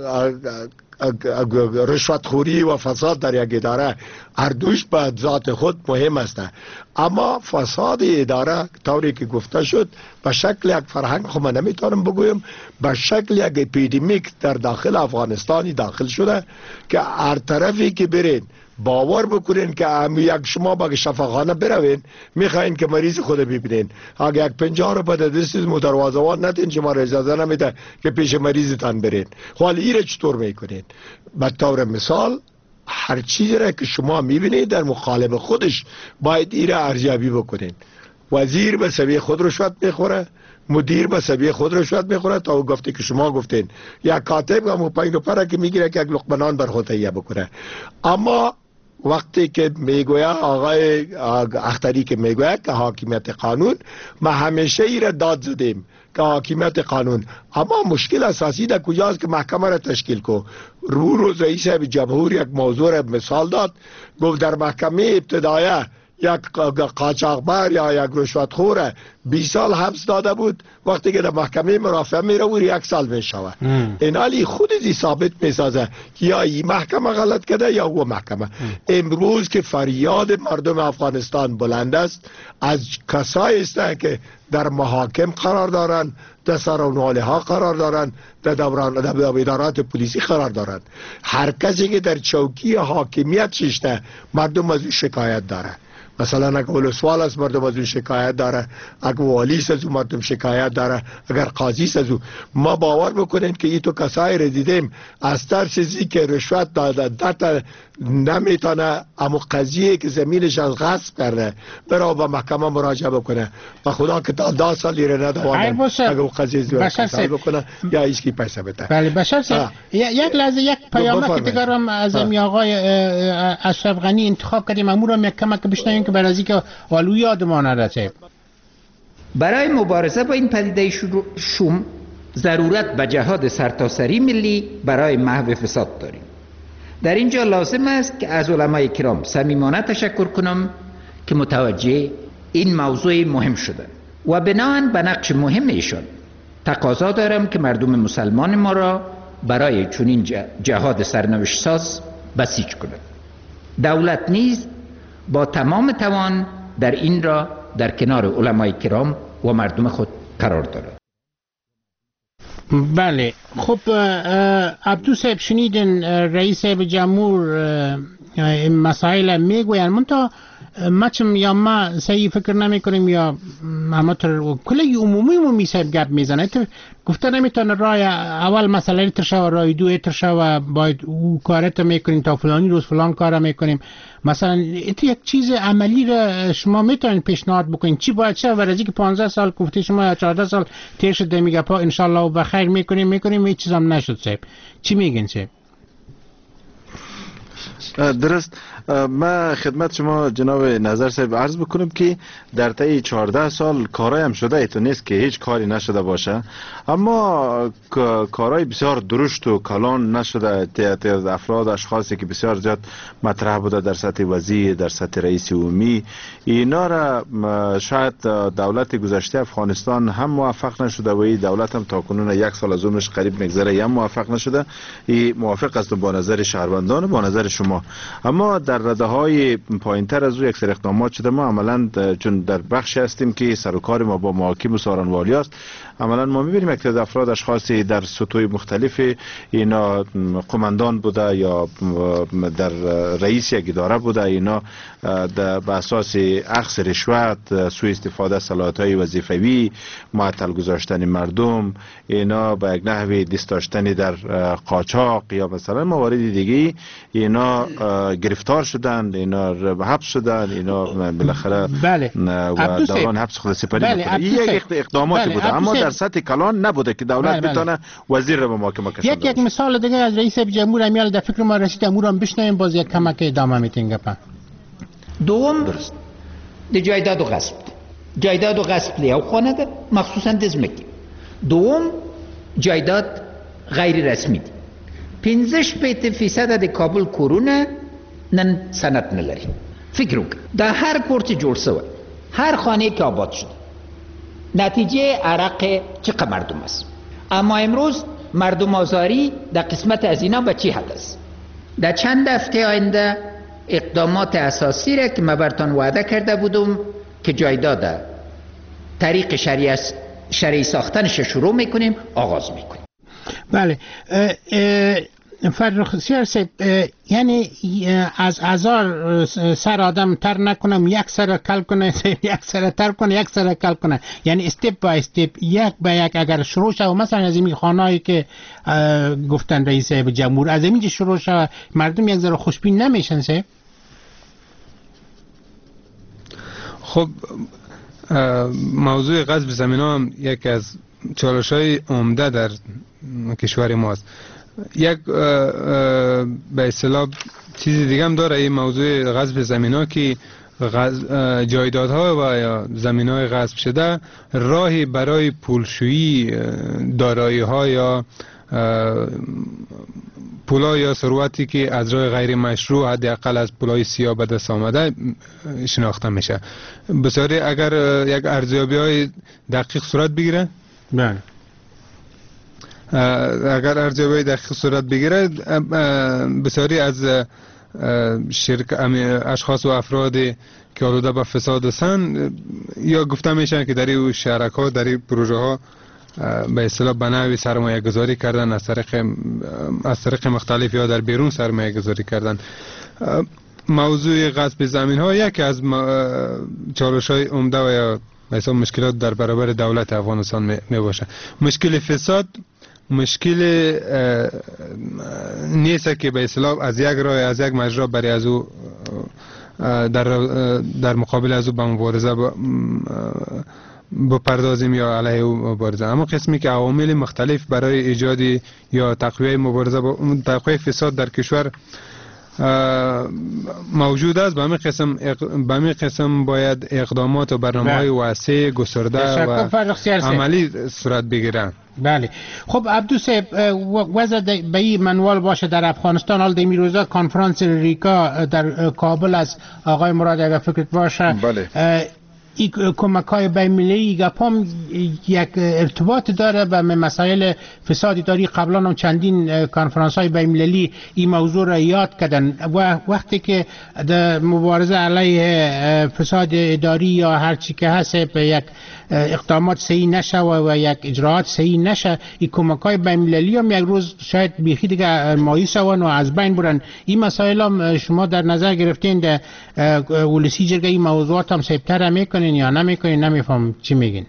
رشوتخوری و فساد در یک اداره هر دوش به ذات خود مهم است، اما فساد اداره طوری که گفته شد به شکل یک فرهنگ خود من نمیتونم بگویم، به شکل یک اپیدمیک در داخل افغانستانی داخل شده که هر طرفی که برین باور بکنین که یک شما با شفاخانه بروین میخواین که مریض خود ببینین، اگه یک پنجاه رو پده دستیز مدروازوان نتین شما را اجازه نمیده که پیش مریضتان برین. حالا ایره چطور میکنین؟ به طور مثال هر چیزی را که شما میبینید در مقالب خودش باید ایره ارزیابی بکنین. وزیر به سبیه خود رشوت میخوره، مدیر به سبیه خود رشوت میخوره تا او گفته که شما گفتین، یا کاتب هم پنج روپره که میگیره که یک لقمه نان بر خود تهیه بکنه. اما وقتی که میگوید آقای اختری که میگوید که حاکمیت قانون، ما همیشه ای را داد زدیم که حاکمیت قانون، اما مشکل اساسی در کجاست که محکمه را تشکیل کو. رو روز رئیس جمهور یک موضوع را مثال داد، گفت در محکمه ابتدایه یک قاچاقبر یا یک رشوتخور بیست سال حبس داده بود، وقتی که در محکمه مرافعه میره و یک سال میشوه. این حالی خود ازی ثابت میسازه که یا این محکمه غلط کرده یا او محکمه. امروز که فریاد مردم افغانستان بلند است از کسایی است که در محاکم قرار دارن، در سرانواله ها قرار دارن، در دوران در ادارات پلیسی قرار دارن. هر کسی که در چوکی حاکمیت ششته مردم از شکایت داره. مثلا اگر ولسوال از مردم از اون شکایت داره، اگر والی از اون مردم شکایت داره، اگر قاضی از اون. ما باور بکنین که ای تو کسایی را دیدیم از ترس ازی که رشوت داده داده نمیتونه اما قضیه که زمینش از غصب کرده برای با محکمه مراجعه بکنه و خدا که تا ده سال ایره ندوانه اگر اون قضیه زور کسایی بکنه یا ایشکی پیسه بده.
بله بشر صاحب یک لحظه یک پیامه که دیگرم از امی آقای اشرف غنی انتخاب کردیم امورم یک کمک بشنویم که برای که والو یادمان نرسه.
برای مبارزه با این پدیده شوم ضرورت به جهاد سرتاسری ملی برای محو فساد داریم. در اینجا لازم است که از علمای کرام صمیمانه تشکر کنم که متوجه این موضوع مهم شده و بناهن به نقش مهم ایشان تقاضا دارم که مردم مسلمان ما را برای چنین جهاد سرنوشت ساز بسیج کنند. دولت نیز با تمام توان در این را در کنار علمای کرام و مردم خود قرار دارد.
بله خب عبدو صاحب شنیدن رئیس جمهور این مسائل میگوین، منتها مچم یا ما صحیح فکر نمی کنیم یا هماتر کلی عمومی مو میسایب گپ میزنه. گفته نمیتونه رای اول مسئله تر شو رای دو تر شو باید او کارت میکنیم تا فلانی روز فلان کار میکنیم. مثلا ایت یک چیز عملی را شما میتونید پیشنهاد بکنید چی باید شه و رزی که پانزده سال گفته شما یا چهارده سال تیر شده میگه پا انشالله و بخیر میکنیم میکنیم هیچ چیز هم نشد صاحب. چی میگین صاحب؟
درست. من خدمت شما جناب نظر صاحب عرض بکنم که در طی چهارده سال کارای هم شده، ایتو نیست که هیچ کاری نشده باشه، اما کارهای بسیار درشت و کلان نشده. تعداد افراد اشخاصی که بسیار زیاد مطرح بوده در سطح وزیر، در سطح رئیس عمومی، اینا را شاید دولت گذشته افغانستان هم موفق نشده و این دولت هم تا کنون یک سال از عمرش قریب میگذره هم موفق نشده. این موافق است با نظر شهروندان، با نظر شما. اما در رده های پایین تر از او یک سری اقدامات شده. ما عملا چون در بخشی هستیم که سر و کار ما با محاکم و سارنوالی است، عملا ما میبینیم یک تعداد افراد اشخاصی در سطوح مختلف اینا قماندان بوده یا در رئیس یک اداره بوده، اینا به اساس اخذ رشوت، سوء استفاده صلاحیت‌های وظیفوی، معطل گذاشتن مردم، اینا به یک نحوی دست داشتن در قاچاق یا مثلا موارد دیگه، اینا گرفتار شدند، اینا حبس شدند، اینا بالاخره
بله.
و دوران حبس خود سپری
بله.
میکنه. این یک اقداماتی
بله.
بوده، اما در سطح کلان نبوده که دولت
بله. بله.
بتونه وزیر رو به محاکمه کشانده.
یک یک مثال دیگه از رئیس جمهور امیال در فکر ما رسید، امور هم بشنویم، باز یک کمک ادامه میتین گپا.
دوم درست د جایداد و غصب جایداد و غصب لیاو خانه ده مخصوصا دزمکی. دوم جایداد غیر رسمی دی. پنځه شپېته فیصد د کابل کورونه نن سند نلري. فکر وکړه دا هر کور چې جوړ شوی، هر خانه که آباد شده، نتیجه عرق چه مردم است. اما امروز مردم آزاری در قسمت از اینا به چی حد است؟ در چند هفته آینده اقدامات اساسی را که من براتون وعده کرده بودم که جایداد طریق شرعی شرعی ساختنش شروع میکنیم، آغاز میکنیم.
بله. فرخ سیاسی، یعنی از هزار سر آدم تر نکنم، یک سر کل کنه، یک سر تر کنه، یک سر کل کنه، یعنی استپ با استپ، یک به یک اگر شروع شد. مثلا از این خانه‌ای که گفتن رئیس جمهور، از اینجا شروع شد، مردم یک ذره خوشبین نمیشن سه.
خب موضوع غصب زمین‌ها هم یکی از چالش‌های عمده در کشور ماست. یک به اصطلاح چیزی دیگه هم داره این موضوع غصب زمین‌ها که جایدادها و یا زمین‌های غصب شده راهی برای پولشویی دارایی‌ها یا پولا یا ثروتی که از راه غیر مشروع حداقل از پولای سیاه به دست آمده شناخته میشه. بسیاری اگر یک ارزیابی‌های دقیق صورت بگیره،
بله،
اگر ارزیابی دقیق صورت بگیره، بسیاری از شرک اشخاص و افرادی که آلوده به فساد هستند یا گفته میشن که در این شرکا در این پروژه ها به اصطلاح به نحوی سرمایه گذاری کردن از طریق از طریق مختلف یا در بیرون سرمایه گذاری کردن. موضوع غصب زمین ها یکی از چالش های عمده و یا مثلا مشکلات در برابر دولت افغانستان می باشه. مشکل فساد مشکل نیست که به اصطلاح از یک راه از یک مجرا برای از او در در مقابل از او به مبارزه بپردازیم یا علیه او مبارزه، اما قسمی که عوامل مختلف برای ایجاد یا تقویه مبارزه با تقویه فساد در کشور موجود است، به همین قسم به همین قسم باید اقدامات و برنامه‌های واسع گسترده و عملی صورت بگیرند.
بله. خب عبدوسه، وضع به این منوال باشه در افغانستان. حال دمی روزا کنفرانس ریکا در کابل از آقای مراد اگر فکرت باشه،
بله،
این کمک های بین‌المللی گپام یک ارتباط داره به مسائل فساد داری. قبلا هم چندین کنفرانس های بین‌المللی این موضوع را یاد کردن و وقتی که در مبارزه علیه فساد اداری یا هر چی که هست به یک اقدامات صحیح نشه و یک اجراعات صحیح نشه، این کمک های بین‌المللی هم یک روز شاید بیخی دیگه مایوس شون و از بین برن. این مسائل هم شما در نظر گرفتین در ولسی جرگه این موضوعات هم سیبتر میکنین یا نمیکنین؟ نمیفهم چی میگین.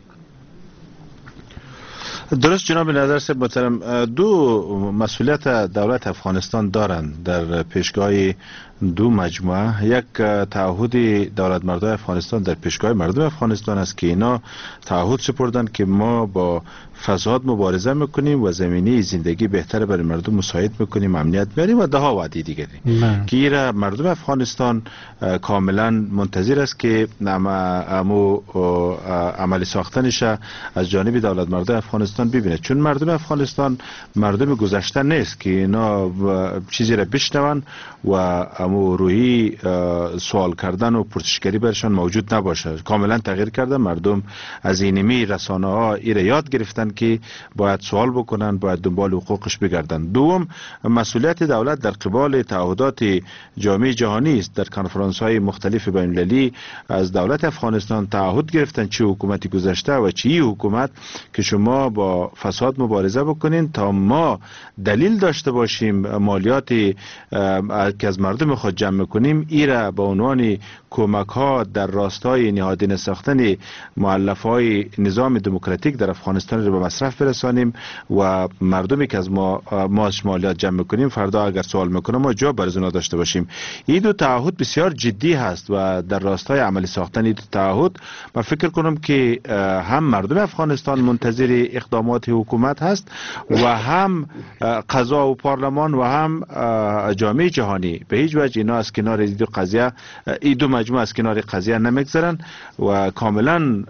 درست جناب نظر صاحب محترم، دو مسئولیت دولت افغانستان دارند در پیشگاه دو مجموعه. یک تعهد دولت مردم افغانستان در پیشگاه مردم افغانستان است که اینا تعهد سپردن که ما با فساد مبارزه میکنیم و زمینه زندگی بهتر برای مردم مساعد میکنیم، امنیت میاریم و ده ها وعده دیگری که ایرا مردم افغانستان کاملا منتظر است که امو عملی ساختنش از جانب دولت مردم افغانستان ببینه، چون مردم افغانستان مردم گذشته نیست که اینا چیزی را بشنون و امو روحی سوال کردن و پرسشگری برشان موجود نباشه. کاملا تغییر کرده. مردم از اینمی رسانه ها ایره یاد گرفتن که باید سوال بکنن، باید دنبال حقوقش بگردن. دوم، مسئولیت دولت در قبال تعهدات جامعه جهانی است. در کنفرانس های مختلف بین المللی از دولت افغانستان تعهد گرفتن، چه حکومتی گذشته و چه حکومت، که شما با فساد مبارزه بکنین تا ما دلیل داشته باشیم مالیات که از مردم خود جمع میکنیم ایره به عنوان کمک ها در راستای نهادینه ساختن مؤلفه های نظام دموکراتیک در افغانستان رو به مصرف برسانیم و مردمی که از ما ماش مالیات جمع میکنیم فردا اگر سوال میکنه ما جواب برای اونا داشته باشیم. این دو تعهد بسیار جدی هست و در راستای عملی ساختن این دو تعهد من فکر کنم که هم مردم افغانستان منتظر اقدامات حکومت هست و هم قضا و پارلمان و هم جامعه جهانی. به هیچ وجه اینا از کنار این دو قضیه این دو مجموعه از کنار قضیه نمیگذرن و کاملا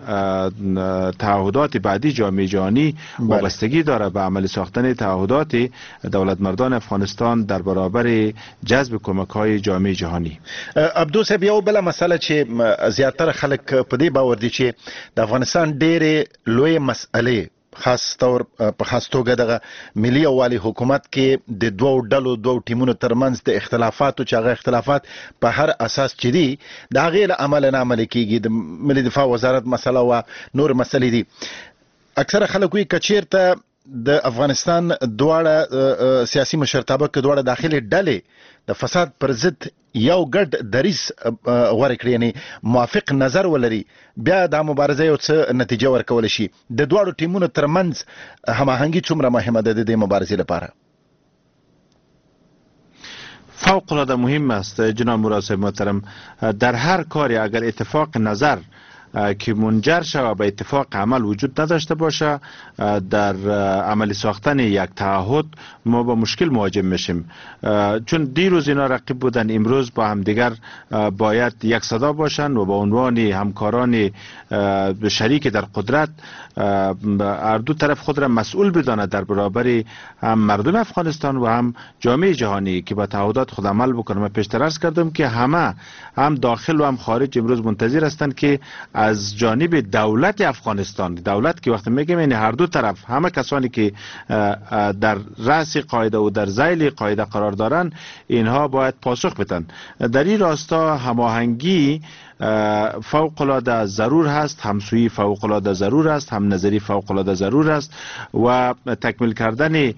تعهدات بعدی جامعه جهانی وابستگی داره به عملی ساختن تعهدات دولت مردان افغانستان در برابر جذب کمک های جامعه جهانی.
عبدو صاحب، یو بل مسله چې زیاتره خلک په دې باور دي چې د افغانستان ډېرې لوی مسئلې خاص طور په خاص توګه د ملي یووالي حکومت کې د دوو ډلو دوو ټیمونو ترمنځ د اختلافاتو چې هغه اختلافات په هر اساس چې دي د هغې له امله نه عملي کېږي. د ملي دفاع وزارت مسله او نور مسلې دي. اکثره خلک وایي که چېرته د افغانستان دواړه سیاسي مشرتابه کې دواړه داخلي ډلې د فساد پر ضد یو ګډ دریځ غوره کړي، یعنې موافق نظر ولري، بیا دا مبارزه یو څه نتیجه ورکولی شي. د دواړو ټیمونو ترمنځ هماهنګي څومره مهمه ده د دې مبارزې لپاره؟
فوق العاده مهم است جناب مراد صاحب محترم. در هر کاری اگر اتفاق نظر که منجر شود به اتفاق عمل وجود نداشته باشه، در عملی ساختن یک تعهد ما با مشکل مواجه میشیم، چون دیروز اینا رقیب بودن، امروز با هم دیگر باید یک صدا باشن و با عنوان همکاران شریک در قدرت هر دو طرف خود را مسئول بداند در برابر هم مردم افغانستان و هم جامعه جهانی که با تعهدات خود عمل بکنه. من پیشتر عرض کردم که همه هم داخل و هم خارج امروز منتظر هستند که از جانب دولت افغانستان، دولت که وقتی میگم یعنی هر دو طرف، همه کسانی که در رأس قاعده و در ذیل قاعده قرار دارن، اینها باید پاسخ بدن. در این راستا هماهنگی فوق العاده ضرور هست، همسویی فوق العاده ضرور است، هم نظری فوق العاده ضرور است و تکمیل کردن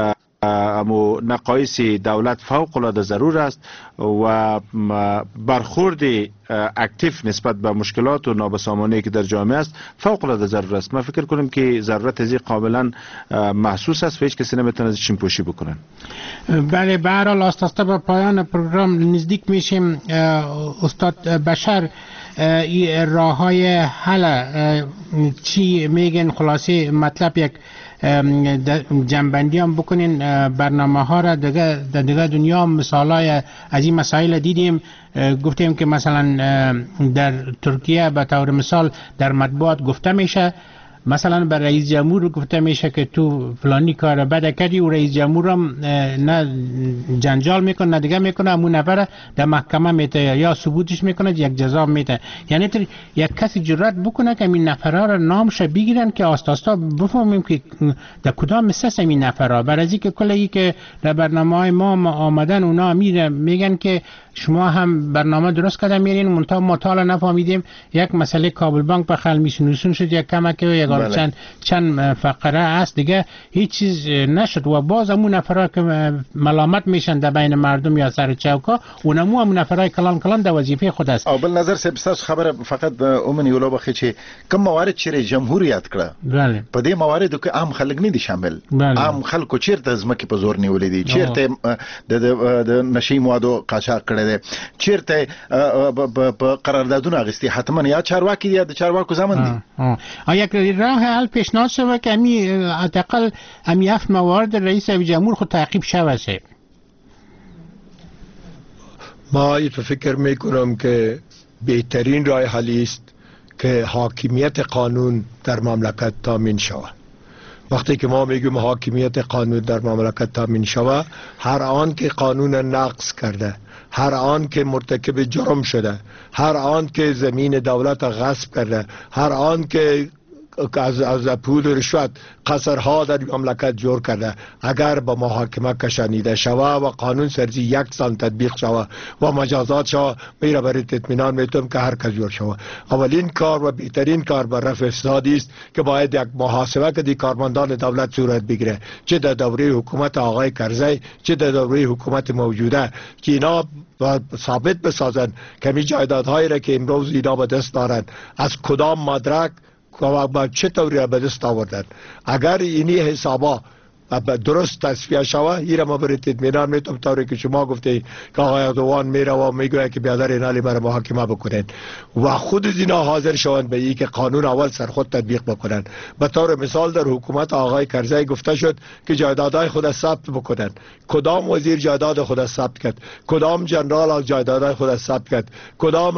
امو نقایص دولت فوق العاده ضرور است و برخورد اکتیو نسبت به مشکلات و نابسامانی که در جامعه است فوق العاده ضرور است. من فکر کنم که ضرورت ازی کاملا محسوس است و هیچ کسی نمیتونه از چین پوشی بکنن.
بله، به هر حال آستاسته به پایان پروگرام نزدیک میشیم. استاد بشر، راه های حل چی میگن؟ خلاصه مطلب یک جنبندی هم بکنین برنامه ها را دیگه در دیگه دنیا مثال های از این مسائل دیدیم. گفتیم که مثلا در ترکیه به طور مثال در مطبوعات گفته میشه، مثلا به رئیس جمهور گفته میشه که تو فلانی کار بد کردی و رئیس جمهور هم نه جنجال میکنه نه دیگه میکنه، همون نفر در محکمه میته یا ثبوتش میکنه یک جزا میته. یعنی تر یک کسی جرأت بکنه که این نفرها را نامش بگیرن که آستاستا بفهمیم که در کدام مسس این نفرها. برای که کلی که در برنامه های ما آمدن اونا میره میگن که شما هم برنامه درست کرده میرین منتها ما تا نفهمیدیم یک مسئله کابل بانک به خل میسنوسون شد، یک کمک یک بله. چند چند فقره است دیگه هیچ چیز نشد و باز همون نفرها که ملامت میشن در بین مردم یا سر چوکا اونمو همون نفرهای کلان کلان در وظیفه خود است.
او بل نظر سب تاسو خبره فقط اومن یو لوبخه چې کوم موارد چې جمهوریت کړه
بله
په دې مواردو کې عام خلک نه دي شامل، عام خلکو چیرته ځمکه په زور نیولې دي، چیرته د د نشي موادو قاچاق کړي کړی دی چیرته په قراردادونه اخیستي حتما یا چارواکي یا د چارواکو زمان دی
یک راه حل پیشنهاد شده که امی حداقل امی هفت موارد رئیس جمهور خود تعقیب شود شه.
ما این فکر میکنم که بهترین راه حلی است که حاکمیت قانون در مملکت تامین شود. وقتی که ما میگیم حاکمیت قانون در مملکت تامین شود، هر آن که قانون نقض کرده، هر آن که مرتکب جرم شده، هر آن که زمین دولت غصب کرده، هر آن که از از پول رشوت قصرها در مملکت جور کرده، اگر با محاکمه کشانیده شود و قانون سرزی یک سال تطبیق شود و مجازات شود، میره برای اطمینان میتونم که هر کس جور شود. اولین کار و بهترین کار بر رفع فسادی است که باید یک محاسبه که دی کارمندان دولت صورت بگیره، چه در دوره حکومت آقای کرزی چه در دوره حکومت موجوده، که اینا ثابت بسازن که می جایدادهایی را که امروز اینا به دست دارن از کدام مدرک و با چه طوری به دست آوردن. اگر اینی حسابا درست تصفیه شود، این ما برای اطمینان میتونم طوری که شما گفته که آقای اردوان میره و میگوید که بیادر اینالی برای محاکمه بکنن و خود اینا حاضر شوند به این که قانون اول سر خود تطبیق بکنن. به طور مثال در حکومت آقای کرزی گفته شد که جایدادهای خود ثبت بکنن. کدام وزیر جایداد خود ثبت کرد؟ کدام جنرال از جایدادهای خود ثبت کرد؟ کدام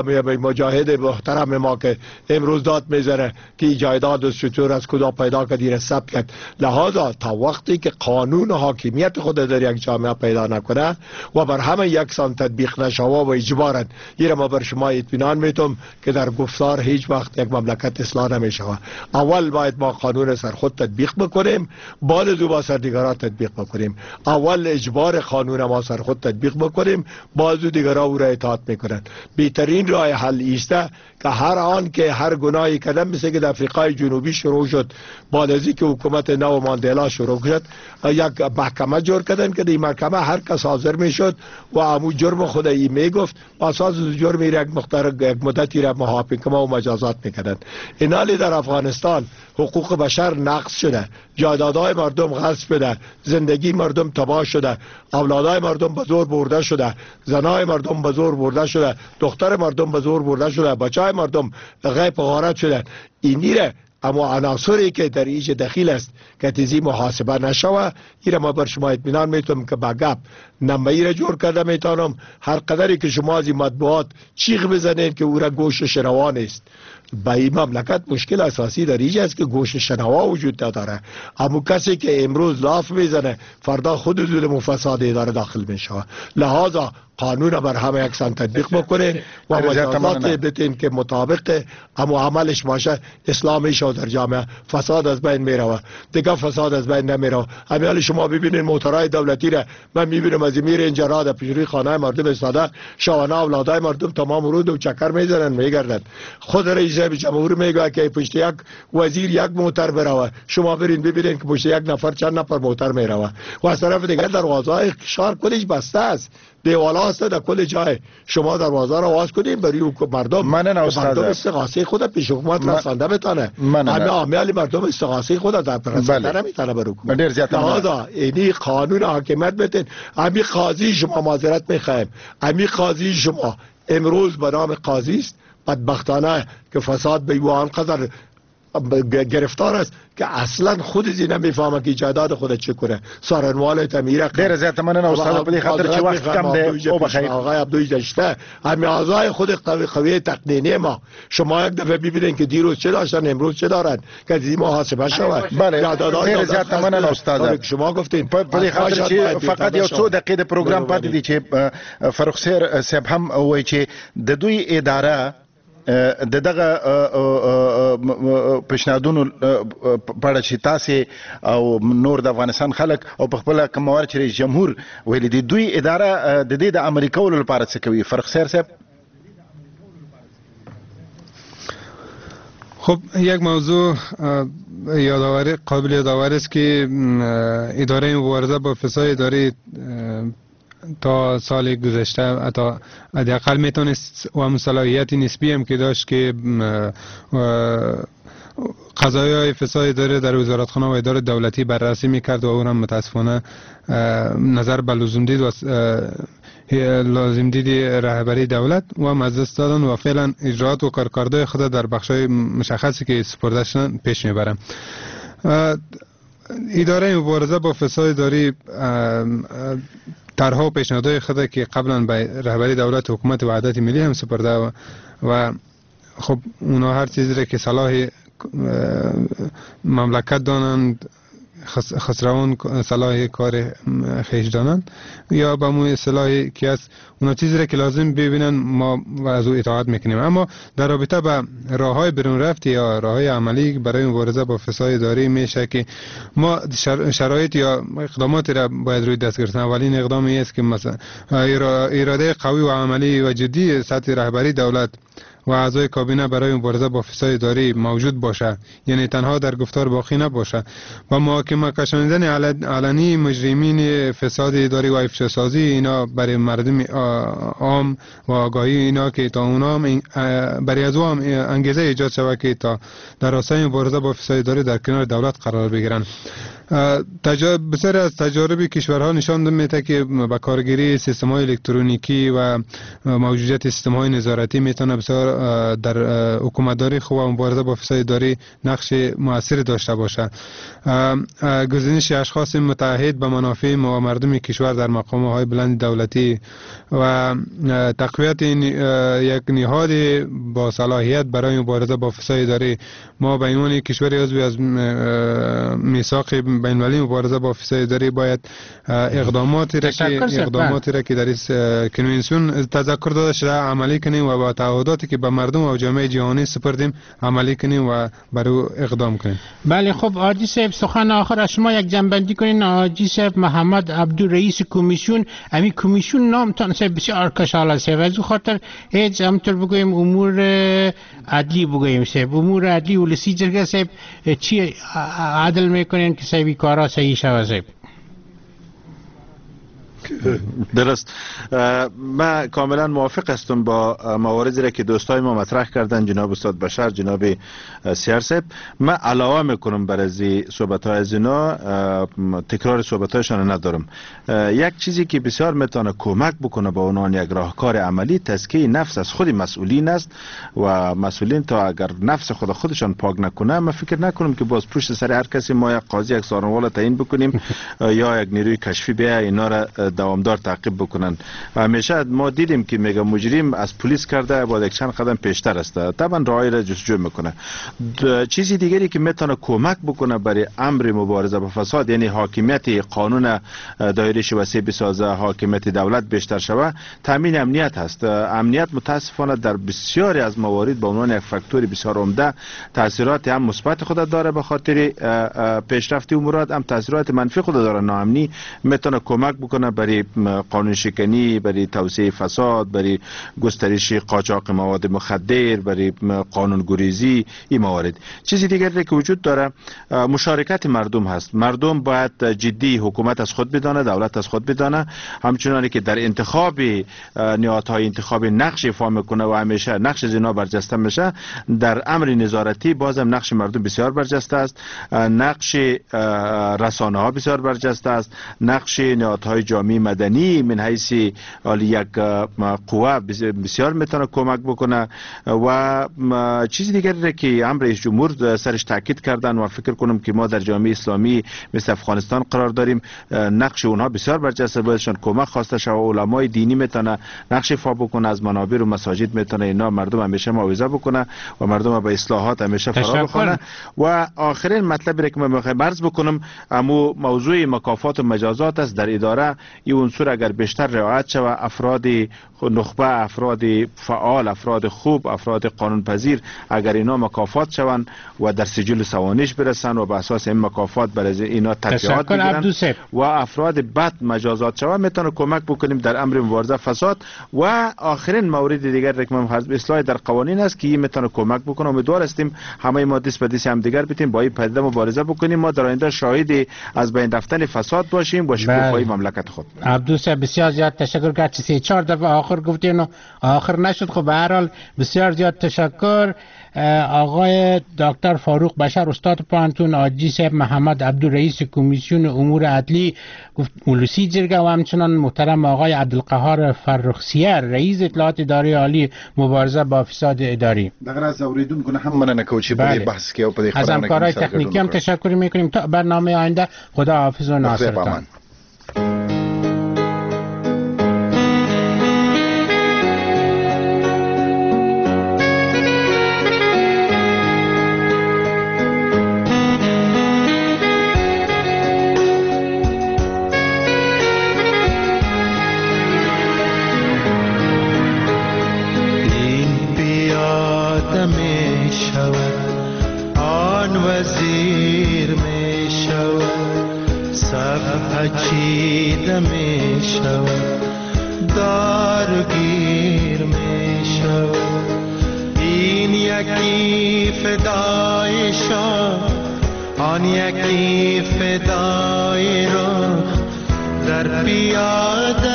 مجاهد محترم ما که امروز داد میزنه که جایداد و ستور از کدام پیدا کردی ثبت کرد؟ لحاظا تا وقتی که قانون و حاکمیت خود در یک جامعه پیدا نکنه و بر همه یکسان تطبیق نشوه و اجبارن، این ما بر شما اطمینان میتونم که در گفتار هیچ وقت یک مملکت اصلاح نمیشوه. اول باید ما قانون سر خود تطبیق بکنیم، بعد دو با سر دیگران تطبیق بکنیم. اول اجبار قانون ما سر خود تطبیق بکنیم، بعد دو دیگران او را اطاعت میکنن. بهترین راه حل ایسته که هر آن که هر گناهی کردن، مثل که در افریقای جنوبی شروع شد بعد از اینکه حکومت نو ماندلا شروع کرد، یک محکمه جور کردن که این محکمه هر کس حاضر میشد و امو جرم خود ای میگفت، اساس جرم یک مقدار یک مدتی را محاکمه و مجازات میکردن. اینالی در افغانستان حقوق بشر نقض شده، جایدادهای مردم غصب شده، زندگی مردم تباه شده، اولادهای مردم به زور برده شده، زنای مردم به زور برده شده، دختر مردم به زور برده شده، بچهای مردم غیب و غارت شده. اینی را اما عناصری که در ایج دخیل است که تیزی محاسبه نشوه، این ما بر شما اطمینان میتونم که با گپ نمایی را جور کرده میتونم. هر قدری که شما از این مطبوعات چیغ بزنید که او را گوش شنوا نیست، با این مملکت مشکل اساسی در ایج است که گوش شنوا وجود نداره. اما کسی که امروز لاف میزنه فردا خود ظلم و فساد اداره داخل میشه. لحاظا قانون بر همه یکسان تطبیق بکنه و مجازات بدین که مطابق اما عملش باشه، اسلامی شو در جامعه، فساد از بین میره، دیگه فساد از بین نمیره. همین شما ببینید موتورهای دولتی را من میبینم از میره اینجا را در پیشروی خانه مردم استاده، شوانه اولادای مردم تمام رود و چکر میزنن میگردن. خود رئیس جمهور میگه که پشت یک وزیر یک موتر بروه، شما برین ببینید که پشت یک نفر چند نفر موتر میروه و از طرف دیگه دروازه شهر کلش بسته است، دیوالا هست در کل جای. شما دروازه را باز کنید برای مردم،
مردم
استغاثه خود پیش حکومت رسانده بتانه. همه عامل مردم استغاثه خود در رسانده نمیتونه برای حکومت. لحاظا اینی قانون حاکمیت بتین. امی قاضی شما معذرت میخوایم، امی قاضی شما امروز به نام قاضی است، بدبختانه که فساد به او آنقدر گرفتار است که اصلا خود از این نمیفهمه که جایداد خود چه کنه. سارنوال تمیره
دیر زیاد منن استاد بلی خاطر چه وقت کم ده او بخیر
آقای عبدوی داشته همین اعضای خود قوی قوی تقنینی ما. شما یک دفعه ببینید که دیروز چه داشتن امروز چه دارن که از محاسبه شود.
بله دیر زیاد منن استاد
شما گفتین
بلی خاطر چه فقط یو څو دقیقې د پروګرام پاتې دي چې فاروق سیر صاحب هم وایي چې د دوی اداره د دغه پښنادونو په اړه چې تاسو او نور د افغانستان خلک او په خپل کوموار چې رئیس جمهور ویل دي دوی اداره د دې د عملي کولو لپاره څه کوي؟ فرق سیر صاحب.
خب یک موضوع یادآوری قابل یادآوری است که اداره مبارزه با فساد اداره تا سال گذشته حتی حداقل میتونست و هم صلاحیت نسبی هم که داشت که قضایای فساد داره در وزارتخانه و اداره دولتی بررسی میکرد و اون هم متاسفانه نظر به لزوم دید و لازم دیدی رهبری دولت و مجلس دادن و فعلا اجرات و کارکردهای خود در بخش‌های مشخصی که سپرده شدن پیش میبرن. اداره مبارزه با فساد اداری طرح‌ها و پیشنهادهای خود که قبلا به رهبری دولت حکومت وحدت ملی هم سپرده و, و خب اونا هر چیزی را که صلاح مملکت دانند خسروان صلاح کار خیش دانند یا به مو اصطلاحی که از اونا چیزی را که لازم ببینن ما از او اطاعت میکنیم. اما در رابطه با راههای برون رفت یا راههای عملی برای مبارزه با فساد اداری میشه که ما شرایط یا اقداماتی را باید روی دست گرفتن. اولین اقدامی است که مثلا اراده قوی و عملی و جدی سطح رهبری دولت و اعضای کابینه برای مبارزه با فساد اداری موجود باشه، یعنی تنها در گفتار باقی نباشه و محاکمه کشاندن علنی مجرمین فساد اداری و افشا سازی اینا برای مردم عام و آگاهی اینا که تا اونا برای از هم انگیزه ایجاد شود که تا در راستای مبارزه با فساد اداری در کنار دولت قرار بگیرن. تجارب بسیار از تجارب کشورها نشان میده که با کارگیری سیستم‌های الکترونیکی و موجودیت سیستم‌های نظارتی میتونه بسیار در حکومتداری خوب و مبارزه با فساد اداری نقش موثر داشته باشه. گزینش اشخاص متعهد به منافع و مردم کشور در مقام‌های بلند دولتی و تقویت یک نهاد با صلاحیت برای مبارزه با فساد اداری. ما به عنوان کشوری عضو از میثاق بین‌المللی مبارزه با فساد اداری باید اقداماتی را که اقداماتی را که در این کنونسیون تذکر داده شده عملی کنیم و با تعهداتی که به مردم و جامعه جهانی سپردیم عملی کنیم و بر او اقدام کنیم.
بله خب حاجی صاحب سخن آخر از شما یک جنبندی کنین. حاجی صاحب محمد عبدو رئیس کمیسیون، امی کمیسیون نام تان صاحب بسیار کشال است و از خاطر هیچ همطور بگویم امور عدلی بگویم صاحب امور عدلی ولسی جرگه صاحب چی عدل میکنین که صاحبی کارا صحیح شود صاحب؟
درست، من کاملا موافق هستم با مواردی را که دوستای ما مطرح کردن، جناب استاد بشر، جناب سیار صاحب. من علاوه میکنم بر از صحبت های از اینا، تکرار صحبت هایشان ندارم. یک چیزی که بسیار میتونه کمک بکنه به عنوان یک راهکار عملی تزکیه نفس از خود مسئولین است و مسئولین تا اگر نفس خود خودشان پاک نکنه، من فکر نکنم که باز پشت سر هر کسی ما یک قاضی یک سارنوال تعیین بکنیم یا یک نیروی کشفی بیا اینا را دوامدار تعقیب بکنن. و همیشه ما دیدیم که میگه مجرم از پلیس کرده باید یک چند قدم پیشتر است، طبعا راهی را جستجو میکنه. چیزی دیگری که میتونه کمک بکنه برای امر مبارزه با فساد، یعنی حاکمیت قانون دایره وسیع بسازه، حاکمیت دولت بیشتر شوه، تامین امنیت هست. امنیت متاسفانه در بسیاری از موارد به عنوان یک فاکتور بسیار عمده تاثیرات هم مثبت خود داره به خاطر پیشرفت امورات، هم تاثیرات منفی خود داره. ناامنی میتونه کمک بکنه برای قانون شکنی، برای توسعه فساد، برای گسترش قاچاق مواد مخدر، برای قانون گریزی. این موارد. چیزی دیگری که وجود داره مشارکت مردم هست. مردم باید جدی حکومت از خود بدانه، دولت از خود بدانه، همچنانی که در انتخاب نهادهای انتخابی نقش ایفا میکنه و همیشه نقش زینا برجسته میشه. در امر نظارتی بازم نقش مردم بسیار برجسته است، نقش رسانه ها بسیار برجسته است، نقش نهادهای جامعه مدنی من حیث یک قوه بسیار میتونه کمک بکنه. و چیزی دیگری که امر رئیس جمهور سرش تاکید کردن و فکر کنم که ما در جامعه اسلامی مثل افغانستان قرار داریم، نقش اونها بسیار برجسته، بایدشان کمک خواسته شود. علمای دینی میتونه نقش ایفا بکنه، از منابر و مساجد میتونه اینا مردم همیشه موعظه بکنه و مردم به اصلاحات همیشه فرا بخونه. و آخرین مطلبی که من میخوام عرض بکنم امو موضوع مکافات و مجازات است. در اداره این عنصر اگر بیشتر رعایت شود، افراد نخبه، افراد فعال، افراد خوب، افراد قانون پذیر اگر اینا مکافات شوند و در سجل سوانش برسن و به اساس این مکافات برای اینا ترفیعات بگیرن و افراد بد مجازات شوند، میتونه کمک بکنیم در امر مبارزه فساد. و آخرین مورد دیگر که من حزب اصلاح در قوانین است که این میتونه کمک بکنه. امیدوار هستیم همه ما دست به دست هم دیگر بتیم با این پدیده مبارزه بکنیم. ما در آینده شاهد از بین رفتن فساد باشیم با شکوفایی مملکت خود.
عبدوس بسیار زیاد تشکر. گرچه سه چهار دفعه آخر گفتین و آخر نشد، خب به هر حال بسیار زیاد تشکر. آقای دکتر فاروق بشر استاد پانتون، آجی صاحب محمد عبدو رئیس کمیسیون امور عدلی اولوسی جرگه و همچنان محترم آقای عبدالقهار فرخسیر رئیس اطلاعات اداری عالی مبارزه با فساد اداری.
دغه راز اوریدونکو نه هم مننه کوم چې په دې بحث کې او په دې خبرونه
از همکارای تکنیکی هم تشکر میکنیم. تا برنامه آینده خدا حافظ و ناصرتان.
چیده می شود دارگیر می شود این یکی فدای شاه آن یکی فدای راه در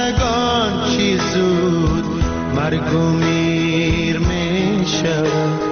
پیادگان چی زود مرگ و میر می شود